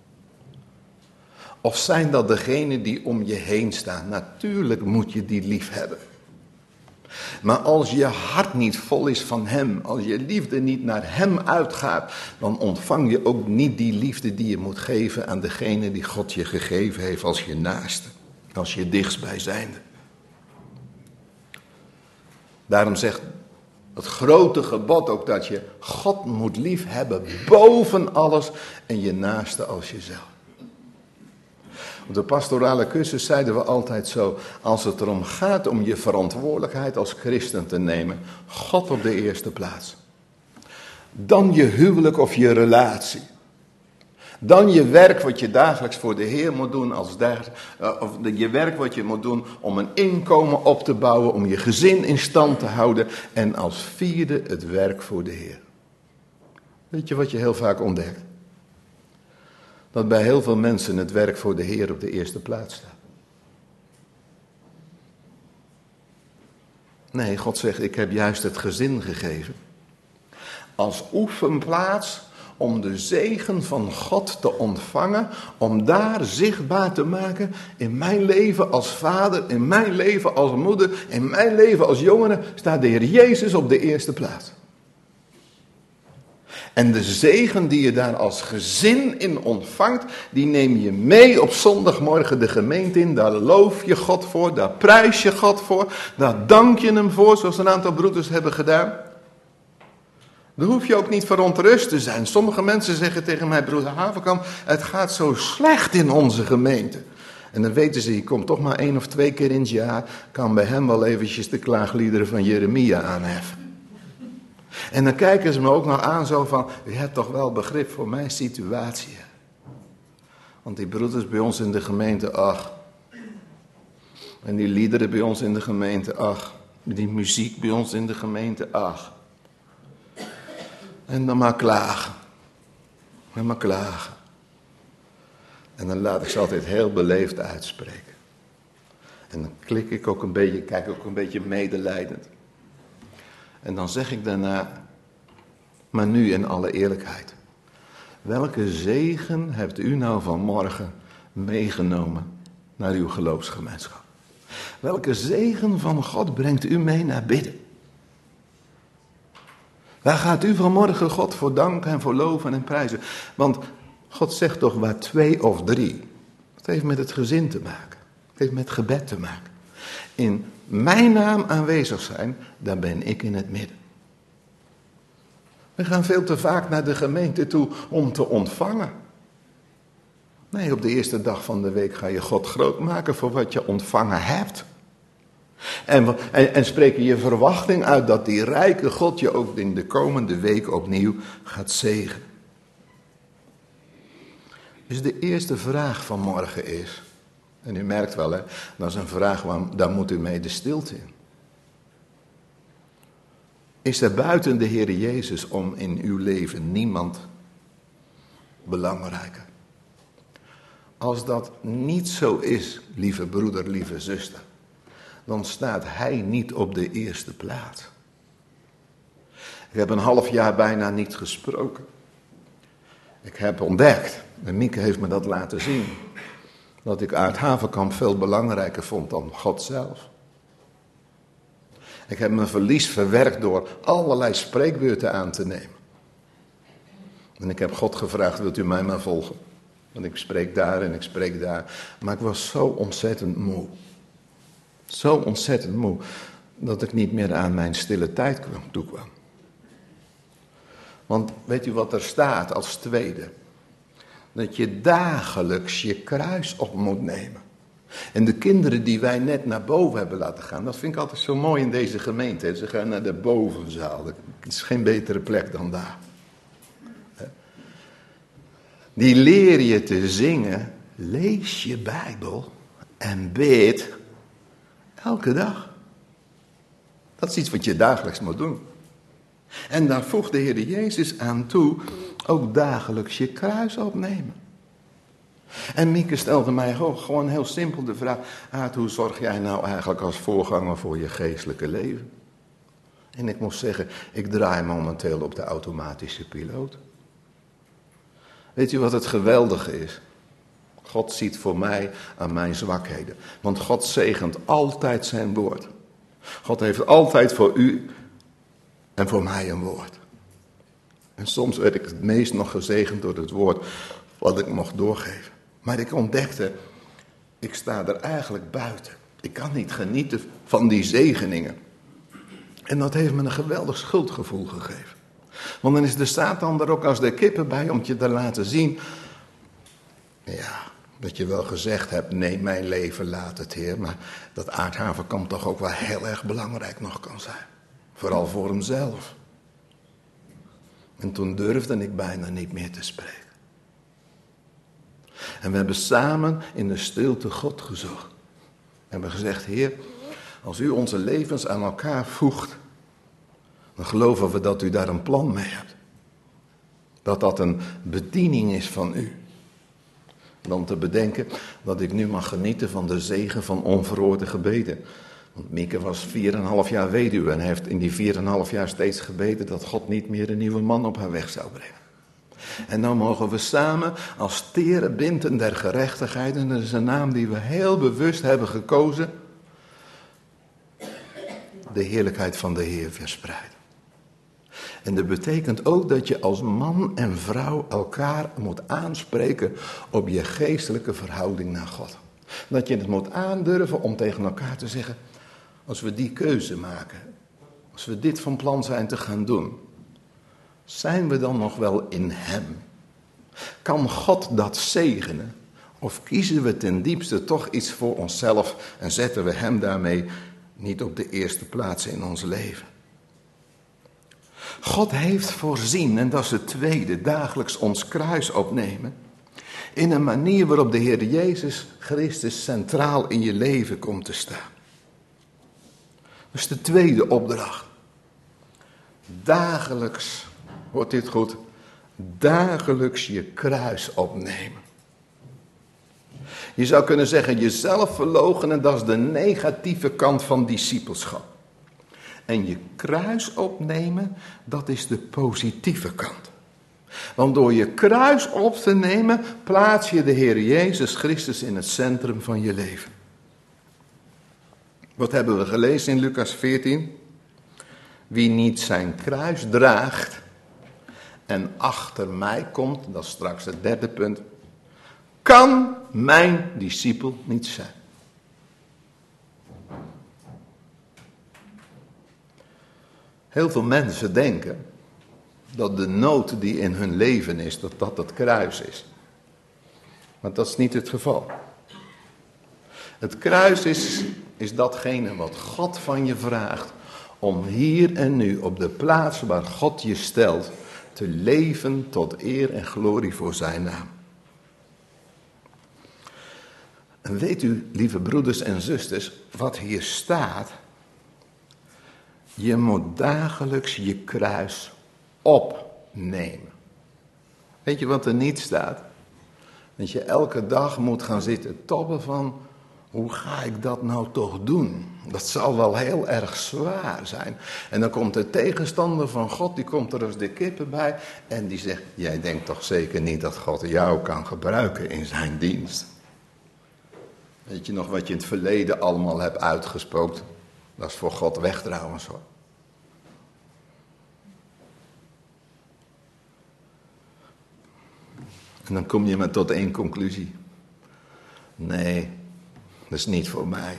Of zijn dat degenen die om je heen staan? Natuurlijk moet je die lief hebben. Maar als je hart niet vol is van Hem, als je liefde niet naar Hem uitgaat, dan ontvang je ook niet die liefde die je moet geven aan degene die God je gegeven heeft als je naaste, als je dichtstbijzijnde. Daarom zegt Het grote gebod ook dat je God moet lief hebben boven alles en je naaste als jezelf. Op de pastorale cursus zeiden we altijd zo, als het erom gaat om je verantwoordelijkheid als christen te nemen, God op de eerste plaats. Dan je huwelijk of je relatie. Dan je werk wat je dagelijks voor de Heer moet doen, of je werk wat je moet doen om een inkomen op te bouwen, om je gezin in stand te houden. En als vierde het werk voor de Heer. Weet je wat je heel vaak ontdekt? Dat bij heel veel mensen het werk voor de Heer op de eerste plaats staat. Nee, God zegt, ik heb juist het gezin gegeven. Als oefenplaats om de zegen van God te ontvangen, om daar zichtbaar te maken in mijn leven als vader, in mijn leven als moeder, in mijn leven als jongere, staat de Heer Jezus op de eerste plaats. En de zegen die je daar als gezin in ontvangt, die neem je mee op zondagmorgen de gemeente in. Daar loof je God voor, daar prijs je God voor, daar dank je hem voor, zoals een aantal broeders hebben gedaan. Daar hoef je ook niet verontrust te zijn. Sommige mensen zeggen tegen mij, broeder Haverkamp, het gaat zo slecht in onze gemeente. En dan weten ze, je komt toch maar 1 of 2 keer in het jaar, kan bij hem wel eventjes de klaagliederen van Jeremia aanheffen. En dan kijken ze me ook nog aan zo van, u hebt toch wel begrip voor mijn situatie. Want die broeders bij ons in de gemeente, ach. En die liederen bij ons in de gemeente, ach. Die muziek bij ons in de gemeente, ach. En dan maar klagen. En maar klagen. En dan laat ik ze altijd heel beleefd uitspreken. En dan klik ik ook een beetje, kijk ook een beetje medelijdend. En dan zeg ik daarna, maar nu in alle eerlijkheid. Welke zegen hebt u nou vanmorgen meegenomen naar uw geloofsgemeenschap? Welke zegen van God brengt u mee naar bidden? Waar gaat u vanmorgen God voor danken en voor loven en prijzen? Want God zegt toch waar 2 of 3. Het heeft met het gezin te maken. Het heeft met gebed te maken. In mijn naam aanwezig zijn, dan ben ik in het midden. We gaan veel te vaak naar de gemeente toe om te ontvangen. Nee, op de eerste dag van de week ga je God groot maken voor wat je ontvangen hebt. En spreek je verwachting uit dat die rijke God je ook in de komende week opnieuw gaat zegenen. Dus de eerste vraag van morgen is, en u merkt wel, hè, dat is een vraag, daar moet u mee de stilte in. Is er buiten de Heer Jezus om in uw leven niemand belangrijker? Als dat niet zo is, lieve broeder, lieve zuster, dan staat hij niet op de eerste plaats. Ik heb een half jaar bijna niet gesproken. Ik heb ontdekt, en Mieke heeft me dat laten zien, dat ik Aart Haverkamp veel belangrijker vond dan God zelf. Ik heb mijn verlies verwerkt door allerlei spreekbeurten aan te nemen. En ik heb God gevraagd, wilt u mij maar volgen? Want ik spreek daar en ik spreek daar. Maar ik was zo ontzettend moe. Zo ontzettend moe, dat ik niet meer aan mijn stille tijd toekwam. Want weet u wat er staat als tweede? Dat je dagelijks je kruis op moet nemen. En de kinderen die wij net naar boven hebben laten gaan, dat vind ik altijd zo mooi in deze gemeente. Ze gaan naar de bovenzaal. Het is geen betere plek dan daar. Die leer je te zingen, lees je Bijbel en bid elke dag. Dat is iets wat je dagelijks moet doen. En daar voegt de Heer Jezus aan toe, ook dagelijks je kruis opnemen. En Mieke stelde mij gewoon heel simpel de vraag, Aart, hoe zorg jij nou eigenlijk als voorganger voor je geestelijke leven? En ik moest zeggen, ik draai momenteel op de automatische piloot. Weet u wat het geweldige is? God ziet voor mij aan mijn zwakheden. Want God zegent altijd zijn woord. God heeft altijd voor u en voor mij een woord. En soms werd ik het meest nog gezegend door het woord wat ik mocht doorgeven. Maar ik ontdekte, ik sta er eigenlijk buiten. Ik kan niet genieten van die zegeningen. En dat heeft me een geweldig schuldgevoel gegeven. Want dan is de Satan er ook als de kippen bij om je te laten zien. Ja, dat je wel gezegd hebt, nee, mijn leven laat het, Heer. Maar dat aardhavenkamp toch ook wel heel erg belangrijk nog kan zijn. Vooral voor hemzelf. En toen durfde ik bijna niet meer te spreken. En we hebben samen in de stilte God gezocht. En we hebben gezegd, Heer, als u onze levens aan elkaar voegt, dan geloven we dat u daar een plan mee hebt. Dat dat een bediening is van u. Dan te bedenken dat ik nu mag genieten van de zegen van onverhoorde gebeden. Want Mieke was 4,5 jaar weduwe en heeft in die 4,5 jaar steeds gebeden dat God niet meer een nieuwe man op haar weg zou brengen. En dan mogen we samen als tere binten der gerechtigheid, en dat is een naam die we heel bewust hebben gekozen, de heerlijkheid van de Heer verspreiden. En dat betekent ook dat je als man en vrouw elkaar moet aanspreken op je geestelijke verhouding naar God. Dat je het moet aandurven om tegen elkaar te zeggen, als we die keuze maken, als we dit van plan zijn te gaan doen, zijn we dan nog wel in hem? Kan God dat zegenen? Of kiezen we ten diepste toch iets voor onszelf en zetten we hem daarmee niet op de eerste plaats in ons leven? God heeft voorzien, en dat is het tweede, dagelijks ons kruis opnemen, in een manier waarop de Heer Jezus Christus centraal in je leven komt te staan. Dat is de tweede opdracht. Dagelijks, hoort dit goed, dagelijks je kruis opnemen. Je zou kunnen zeggen, jezelf verloochenen, dat is de negatieve kant van discipelschap. En je kruis opnemen, dat is de positieve kant. Want door je kruis op te nemen, plaats je de Heer Jezus Christus in het centrum van je leven. Wat hebben we gelezen in Lucas 14? Wie niet zijn kruis draagt en achter mij komt, dat is straks het derde punt, kan mijn discipel niet zijn. Heel veel mensen denken dat de nood die in hun leven is, dat het kruis is. Maar dat is niet het geval. Het kruis is datgene wat God van je vraagt om hier en nu op de plaats waar God je stelt te leven tot eer en glorie voor zijn naam. En weet u, lieve broeders en zusters, wat hier staat? Je moet dagelijks je kruis opnemen. Weet je wat er niet staat? Dat je elke dag moet gaan zitten tobben van, hoe ga ik dat nou toch doen? Dat zal wel heel erg zwaar zijn. En dan komt de tegenstander van God, die komt er als de kippen bij. En die zegt, jij denkt toch zeker niet dat God jou kan gebruiken in zijn dienst? Weet je nog wat je in het verleden allemaal hebt uitgespookt? Dat is voor God weg trouwens hoor. En dan kom je maar tot één conclusie. Nee, dat is niet voor mij.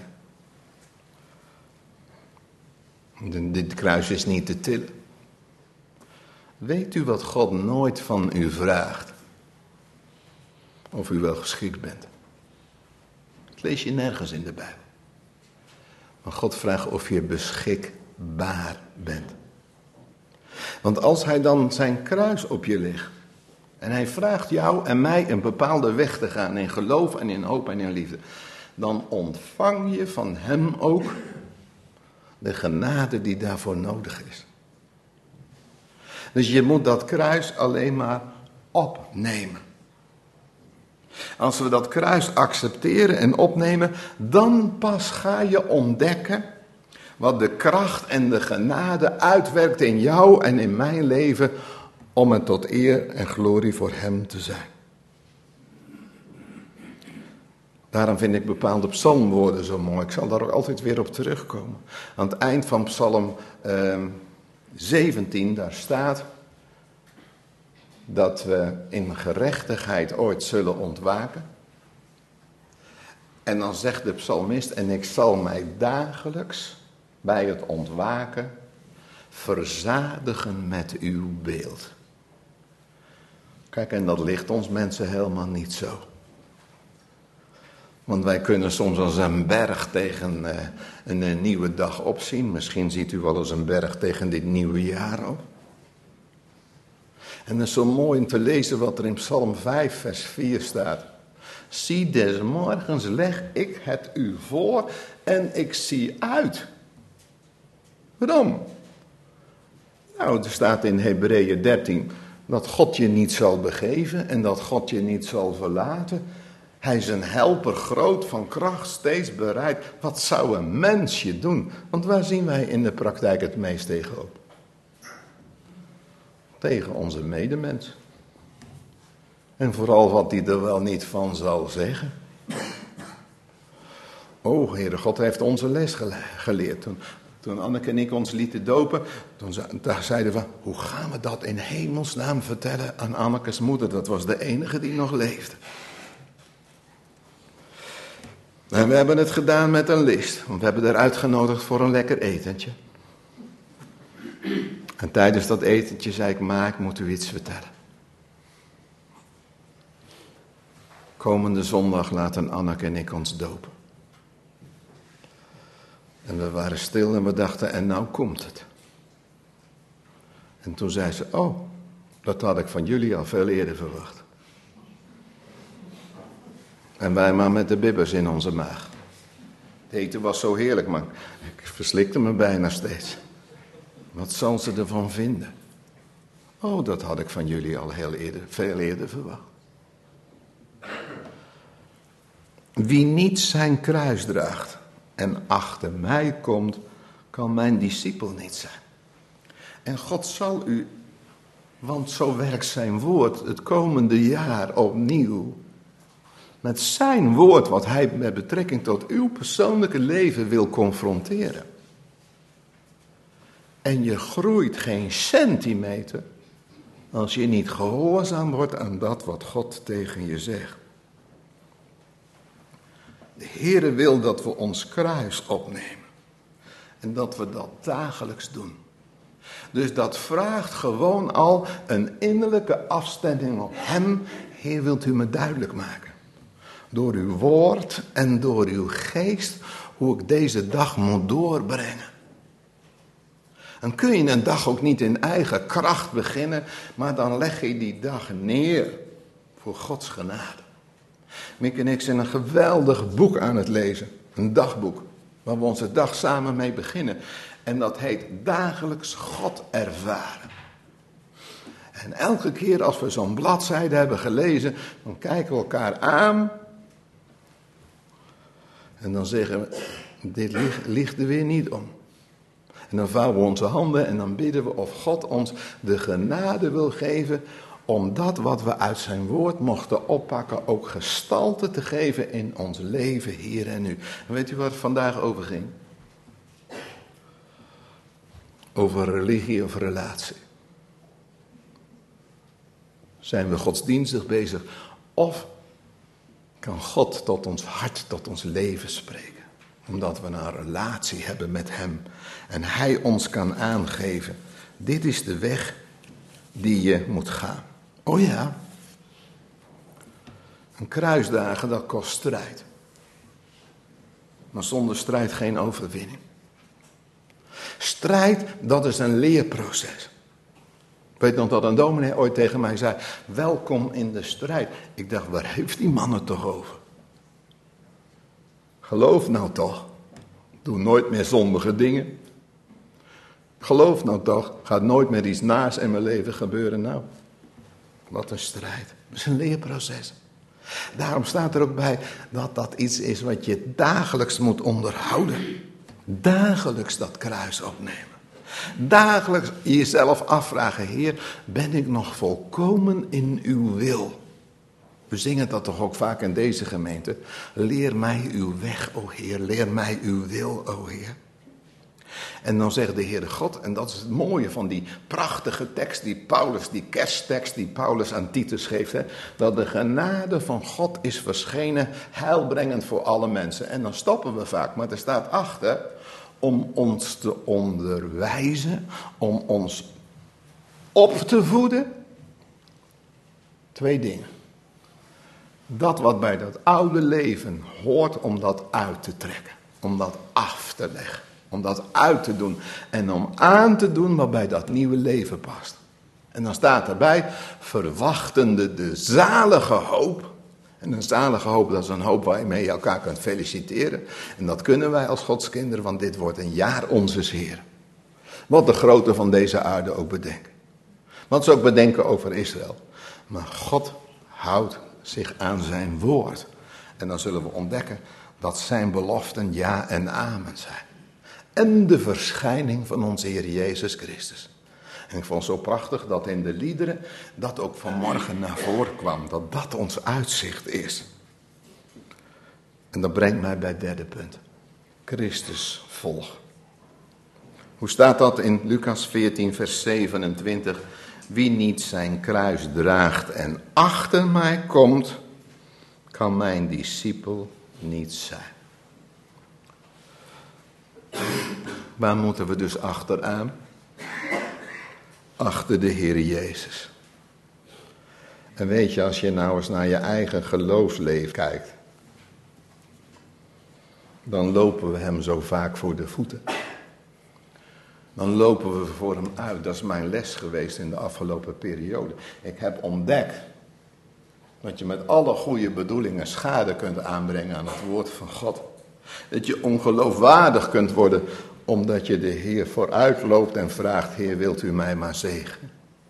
Dit kruis is niet te tillen. Weet u wat God nooit van u vraagt? Of u wel geschikt bent. Dat lees je nergens in de Bijbel. Maar God vraagt of je beschikbaar bent. Want als hij dan zijn kruis op je legt. En hij vraagt jou en mij een bepaalde weg te gaan in geloof en in hoop en in liefde. Dan ontvang je van hem ook de genade die daarvoor nodig is. Dus je moet dat kruis alleen maar opnemen. Als we dat kruis accepteren en opnemen, dan pas ga je ontdekken wat de kracht en de genade uitwerkt in jou en in mijn leven om het tot eer en glorie voor hem te zijn. Daarom vind ik bepaalde psalmwoorden zo mooi. Ik zal daar ook altijd weer op terugkomen. Aan het eind van psalm 17, daar staat dat we in gerechtigheid ooit zullen ontwaken. En dan zegt de psalmist, en ik zal mij dagelijks bij het ontwaken verzadigen met uw beeld. Kijk, en dat ligt ons mensen helemaal niet zo. Want wij kunnen soms als een berg tegen een nieuwe dag opzien. Misschien ziet u wel als een berg tegen dit nieuwe jaar op. En het is zo mooi om te lezen wat er in Psalm 5 vers 4 staat. Zie, des morgens leg ik het u voor en ik zie uit. Waarom? Nou, er staat in Hebreeën 13 dat God je niet zal begeven en dat God je niet zal verlaten. Hij is een helper, groot van kracht, steeds bereid. Wat zou een mens je doen? Want waar zien wij in de praktijk het meest tegenop? Tegen onze medemens. En vooral wat hij er wel niet van zal zeggen. Oh, Heere God heeft onze les geleerd. Toen Anneke en ik ons lieten dopen, toen zeiden we, hoe gaan we dat in hemelsnaam vertellen aan Annekes moeder? Dat was de enige die nog leefde. En we hebben het gedaan met een list, want we hebben haar uitgenodigd voor een lekker etentje. En tijdens dat etentje zei ik, maar ik moet u iets vertellen. Komende zondag laten Anneke en ik ons dopen. En we waren stil en we dachten, en nou komt het. En toen zei ze, oh, dat had ik van jullie al veel eerder verwacht. En wij maar met de bibbers in onze maag. Het eten was zo heerlijk, maar ik verslikte me bijna steeds. Wat zal ze ervan vinden? Oh, dat had ik van jullie al veel eerder verwacht. Wie niet zijn kruis draagt en achter mij komt, kan mijn discipel niet zijn. En God zal u, want zo werkt zijn woord, het komende jaar opnieuw, met zijn woord wat hij met betrekking tot uw persoonlijke leven wil confronteren. En je groeit geen centimeter als je niet gehoorzaam wordt aan dat wat God tegen je zegt. De Heere wil dat we ons kruis opnemen. En dat we dat dagelijks doen. Dus dat vraagt gewoon al een innerlijke afstemming op hem. Heer, wilt u me duidelijk maken. Door uw woord en door uw geest hoe ik deze dag moet doorbrengen. Dan kun je een dag ook niet in eigen kracht beginnen, maar dan leg je die dag neer voor Gods genade. Mick en ik zijn een geweldig boek aan het lezen, een dagboek, waar we onze dag samen mee beginnen. En dat heet Dagelijks God ervaren. En elke keer als we zo'n bladzijde hebben gelezen, dan kijken we elkaar aan. En dan zeggen we, dit ligt er weer niet om. En dan vouwen we onze handen en dan bidden we of God ons de genade wil geven om dat wat we uit zijn woord mochten oppakken ook gestalte te geven in ons leven hier en nu. En weet u waar het vandaag over ging? Over religie of relatie. Zijn we godsdienstig bezig of kan God tot ons hart, tot ons leven spreken? Omdat we een relatie hebben met hem. En hij ons kan aangeven. Dit is de weg die je moet gaan. Oh ja. Een kruisdagen, dat kost strijd. Maar zonder strijd geen overwinning. Strijd, dat is een leerproces. Ik weet nog dat een dominee ooit tegen mij zei, welkom in de strijd. Ik dacht, waar heeft die man het toch over? Geloof nou toch. Doe nooit meer zondige dingen. Geloof nou toch. Gaat nooit meer iets naars in mijn leven gebeuren. Nou, wat een strijd. Dat is een leerproces. Daarom staat er ook bij dat dat iets is wat je dagelijks moet onderhouden. Dagelijks dat kruis opnemen. Dagelijks jezelf afvragen, Heer, ben ik nog volkomen in uw wil? We zingen dat toch ook vaak in deze gemeente. Leer mij uw weg, o Heer. Leer mij uw wil, o Heer. En dan zegt de Heere God, en dat is het mooie van die prachtige tekst die Paulus, die kersttekst die Paulus aan Titus geeft, hè, dat de genade van God is verschenen, heilbrengend voor alle mensen. En dan stoppen we vaak, maar er staat achter, om ons te onderwijzen, om ons op te voeden. 2 dingen. Dat wat bij dat oude leven hoort, om dat uit te trekken. Om dat af te leggen. Om dat uit te doen. En om aan te doen wat bij dat nieuwe leven past. En dan staat erbij, verwachtende de zalige hoop. En een zalige hoop, dat is een hoop waarmee je elkaar kunt feliciteren. En dat kunnen wij als Gods kinderen, want dit wordt een jaar onzes Heer. Wat de grootte van deze aarde ook bedenken. Wat ze ook bedenken over Israël. Maar God houdt zich aan zijn woord. En dan zullen we ontdekken dat zijn beloften ja en amen zijn. En de verschijning van onze Heer Jezus Christus. En ik vond het zo prachtig dat in de liederen dat ook vanmorgen naar voren kwam. Dat dat ons uitzicht is. En dat brengt mij bij het 3e punt. Christus volgen. Hoe staat dat in Lucas 14 vers 27? Wie niet zijn kruis draagt en achter mij komt, kan mijn discipel niet zijn. Waar moeten we dus achteraan? Achter de Heer Jezus. En weet je, als je nou eens naar je eigen geloofsleven kijkt, dan lopen we hem zo vaak voor de voeten. Dan lopen we voor hem uit. Dat is mijn les geweest in de afgelopen periode. Ik heb ontdekt dat je met alle goede bedoelingen schade kunt aanbrengen aan het woord van God. Dat je ongeloofwaardig kunt worden omdat je de Heer vooruit loopt en vraagt, Heer, wilt u mij maar zegenen?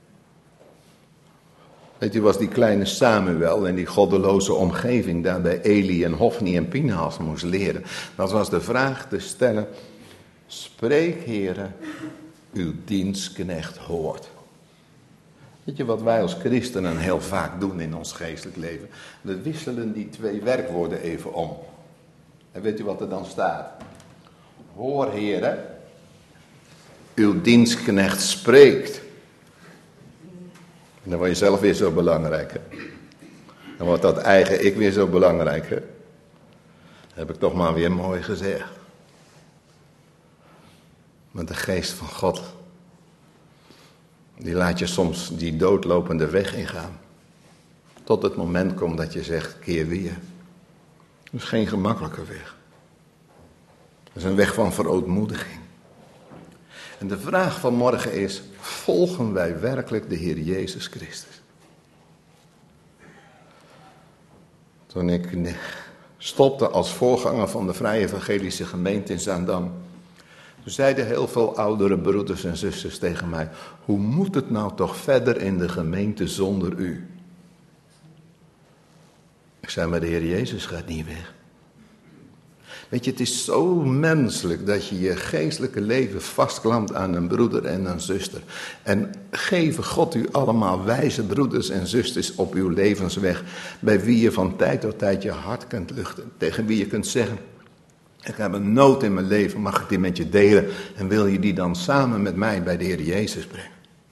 Weet u, was die kleine Samuel in die goddeloze omgeving daar bij Eli en Hofni en Pinhas moest leren. Dat was de vraag te stellen, spreek, Heere, uw dienstknecht hoort. Weet je wat wij als christenen heel vaak doen in ons geestelijk leven? We wisselen die 2 werkwoorden even om. En weet u wat er dan staat? Hoor, Heere, uw dienstknecht spreekt. En dan word je zelf weer zo belangrijk, hè? Dan wordt dat eigen ik weer zo belangrijk, hè? Dat heb ik toch maar weer mooi gezegd. Maar de geest van God, die laat je soms die doodlopende weg ingaan. Tot het moment komt dat je zegt, keer weer. Dat is geen gemakkelijke weg. Dat is een weg van verootmoediging. En de vraag van morgen is, volgen wij werkelijk de Heer Jezus Christus? Toen ik stopte als voorganger van de Vrije Evangelische Gemeente in Zaandam, toen zeiden heel veel oudere broeders en zusters tegen mij, hoe moet het nou toch verder in de gemeente zonder u? Ik zei, maar de Heer Jezus gaat niet weg. Weet je, het is zo menselijk dat je je geestelijke leven vastklampt aan een broeder en een zuster. En geven God u allemaal wijze broeders en zusters op uw levensweg, bij wie je van tijd tot tijd je hart kunt luchten, tegen wie je kunt zeggen, ik heb een nood in mijn leven, mag ik die met je delen en wil je die dan samen met mij bij de Heer Jezus brengen?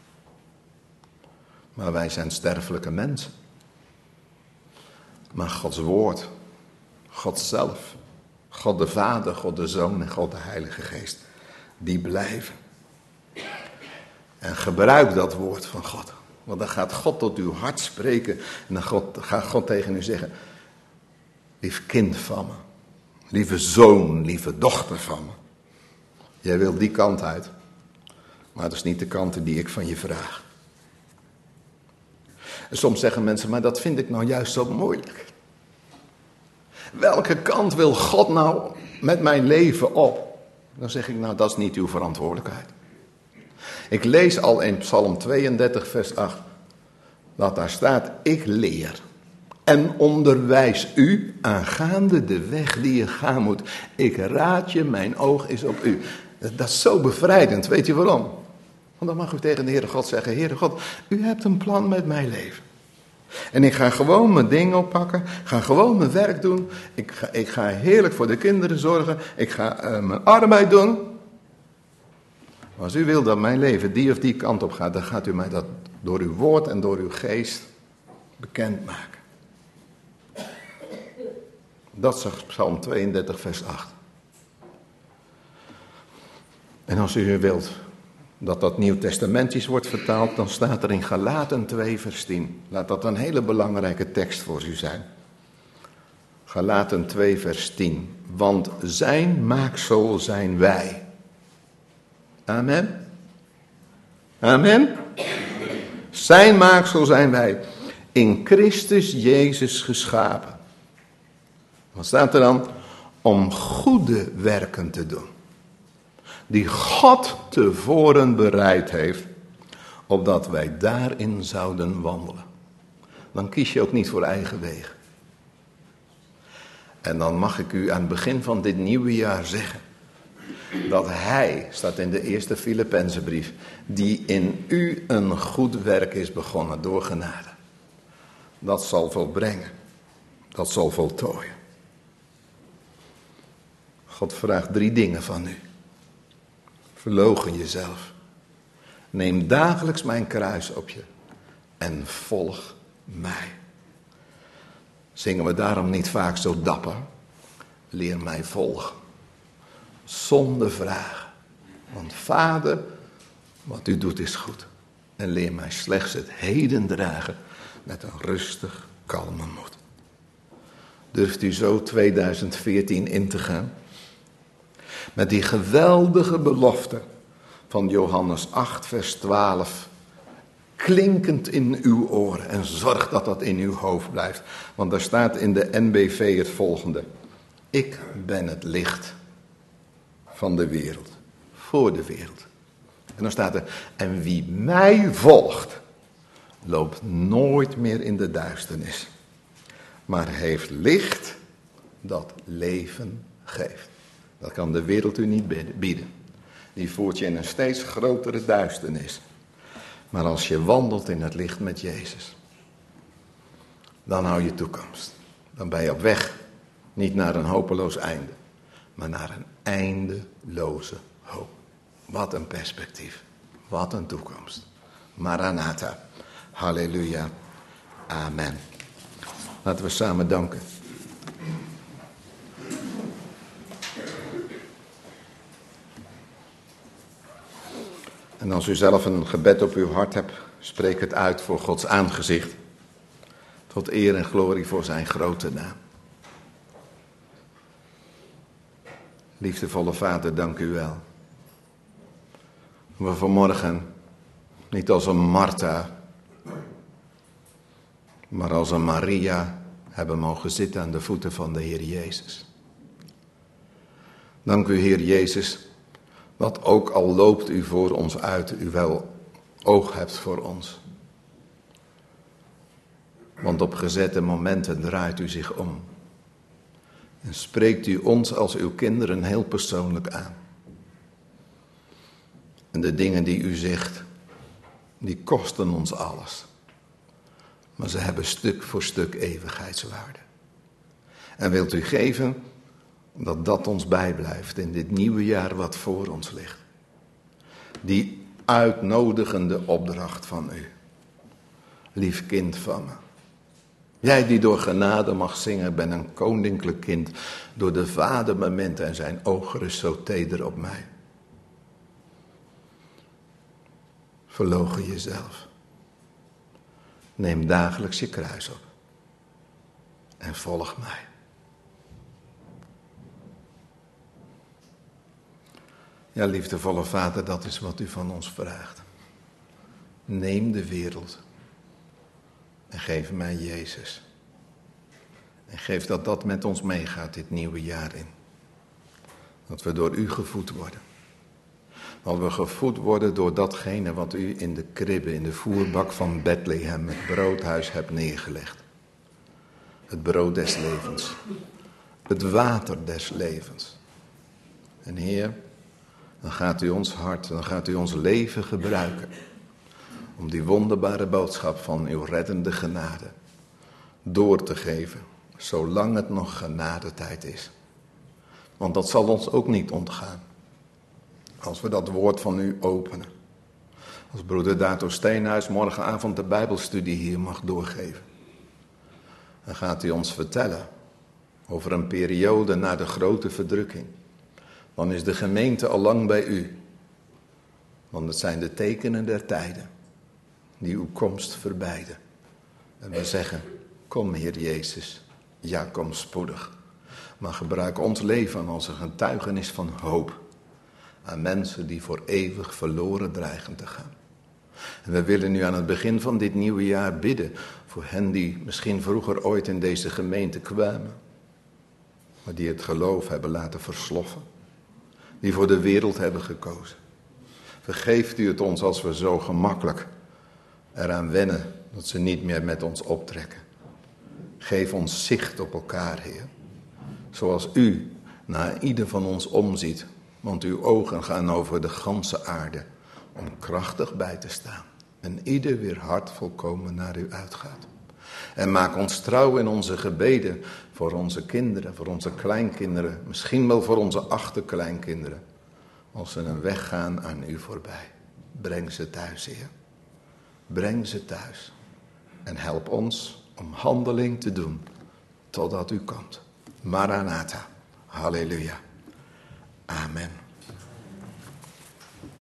Maar wij zijn sterfelijke mensen. Maar Gods woord, God zelf, God de Vader, God de Zoon en God de Heilige Geest, die blijven. En gebruik dat woord van God. Want dan gaat God tot uw hart spreken en dan gaat God tegen u zeggen, lief kind van me, lieve zoon, lieve dochter van me. Jij wilt die kant uit, maar dat is niet de kant die ik van je vraag. En soms zeggen mensen, maar dat vind ik nou juist zo moeilijk. Welke kant wil God nou met mijn leven op? Dan zeg ik, nou dat is niet uw verantwoordelijkheid. Ik lees al in Psalm 32 vers 8, dat daar staat, ik leer en onderwijs u aangaande de weg die je gaan moet. Ik raad je, mijn oog is op u. Dat is zo bevrijdend, weet je waarom? Want dan mag u tegen de Heere God zeggen, Heere God, u hebt een plan met mijn leven. En ik ga gewoon mijn ding oppakken, ga gewoon mijn werk doen. Ik ga heerlijk voor de kinderen zorgen, ik ga mijn arbeid doen. Maar als u wil dat mijn leven die of die kant op gaat, dan gaat u mij dat door uw woord en door uw geest bekendmaken. Dat zegt Psalm 32 vers 8. En als u wilt dat dat Nieuw Testamentisch wordt vertaald, dan staat er in Galaten 2 vers 10. Laat dat een hele belangrijke tekst voor u zijn. Galaten 2 vers 10. Want zijn maaksel zijn wij. Amen. Amen. Zijn maaksel zijn wij. In Christus Jezus geschapen. Wat staat er dan? Om goede werken te doen. Die God tevoren bereid heeft, opdat wij daarin zouden wandelen. Dan kies je ook niet voor eigen wegen. En dan mag ik u aan het begin van dit nieuwe jaar zeggen, dat hij, staat in de eerste Filippenzenbrief, die in u een goed werk is begonnen door genade. Dat zal volbrengen. Dat zal voltooien. God vraagt 3 dingen van u. Verloochen jezelf. Neem dagelijks mijn kruis op je. En volg mij. Zingen we daarom niet vaak zo dapper? Leer mij volgen. Zonder vragen. Want Vader, wat u doet is goed. En leer mij slechts het heden dragen met een rustig, kalme moed. Durft u zo 2014 in te gaan? Met die geweldige belofte van Johannes 8 vers 12. Klinkend in uw oren. En zorg dat dat in uw hoofd blijft. Want daar staat in de NBV het volgende. Ik ben het licht van de wereld. Voor de wereld. En dan staat er. En wie mij volgt. Loopt nooit meer in de duisternis. Maar heeft licht dat leven geeft. Dat kan de wereld u niet bieden. Die voert je in een steeds grotere duisternis. Maar als je wandelt in het licht met Jezus. Dan hou je toekomst. Dan ben je op weg. Niet naar een hopeloos einde. Maar naar een eindeloze hoop. Wat een perspectief. Wat een toekomst. Maranatha. Halleluja. Amen. Laten we samen danken. En als u zelf een gebed op uw hart hebt, spreek het uit voor Gods aangezicht. Tot eer en glorie voor zijn grote naam. Liefdevolle Vader, dank u wel. We vanmorgen niet als een Martha, maar als een Maria hebben mogen zitten aan de voeten van de Heer Jezus. Dank u, Heer Jezus, dat ook al loopt u voor ons uit, u wel oog hebt voor ons. Want op gezette momenten draait u zich om. En spreekt u ons als uw kinderen heel persoonlijk aan. En de dingen die u zegt, die kosten ons alles. Maar ze hebben stuk voor stuk eeuwigheidswaarde. En wilt u geven dat dat ons bijblijft in dit nieuwe jaar wat voor ons ligt. Die uitnodigende opdracht van u. Lief kind van me. Jij die door genade mag zingen, ben een koninklijk kind. Door de Vader bemind en zijn oog rust zo teder op mij. Verloochen jezelf. Neem dagelijks je kruis op. En volg mij. Ja, liefdevolle Vader, dat is wat u van ons vraagt. Neem de wereld. En geef mij Jezus. En geef dat dat met ons meegaat dit nieuwe jaar in. Dat we door u gevoed worden. Dat we gevoed worden door datgene wat u in de kribbe, in de voerbak van Bethlehem, het broodhuis hebt neergelegd. Het brood des levens. Het water des levens. En Heer, dan gaat u ons hart, dan gaat u ons leven gebruiken. Om die wonderbare boodschap van uw reddende genade door te geven. Zolang het nog genadetijd is. Want dat zal ons ook niet ontgaan. Als we dat woord van u openen. Als broeder Dato Steenhuis morgenavond de Bijbelstudie hier mag doorgeven. Dan gaat u ons vertellen over een periode na de grote verdrukking. Dan is de gemeente al lang bij u. Want het zijn de tekenen der tijden die uw komst verbeiden. En we zeggen, kom Heer Jezus, ja kom spoedig. Maar gebruik ons leven als een getuigenis van hoop aan mensen die voor eeuwig verloren dreigen te gaan. En we willen nu aan het begin van dit nieuwe jaar bidden voor hen die misschien vroeger ooit in deze gemeente kwamen, maar die het geloof hebben laten versloffen, die voor de wereld hebben gekozen. Vergeeft u het ons als we zo gemakkelijk eraan wennen dat ze niet meer met ons optrekken. Geef ons zicht op elkaar, Heer, zoals u naar ieder van ons omziet, want uw ogen gaan over de ganse aarde om krachtig bij te staan en ieder weer hart volkomen naar u uitgaat. En maak ons trouw in onze gebeden voor onze kinderen, voor onze kleinkinderen, misschien wel voor onze achterkleinkinderen, als ze een weg gaan aan u voorbij. Breng ze thuis, Heer. Breng ze thuis en help ons om handeling te doen totdat u komt. Maranatha. Halleluja.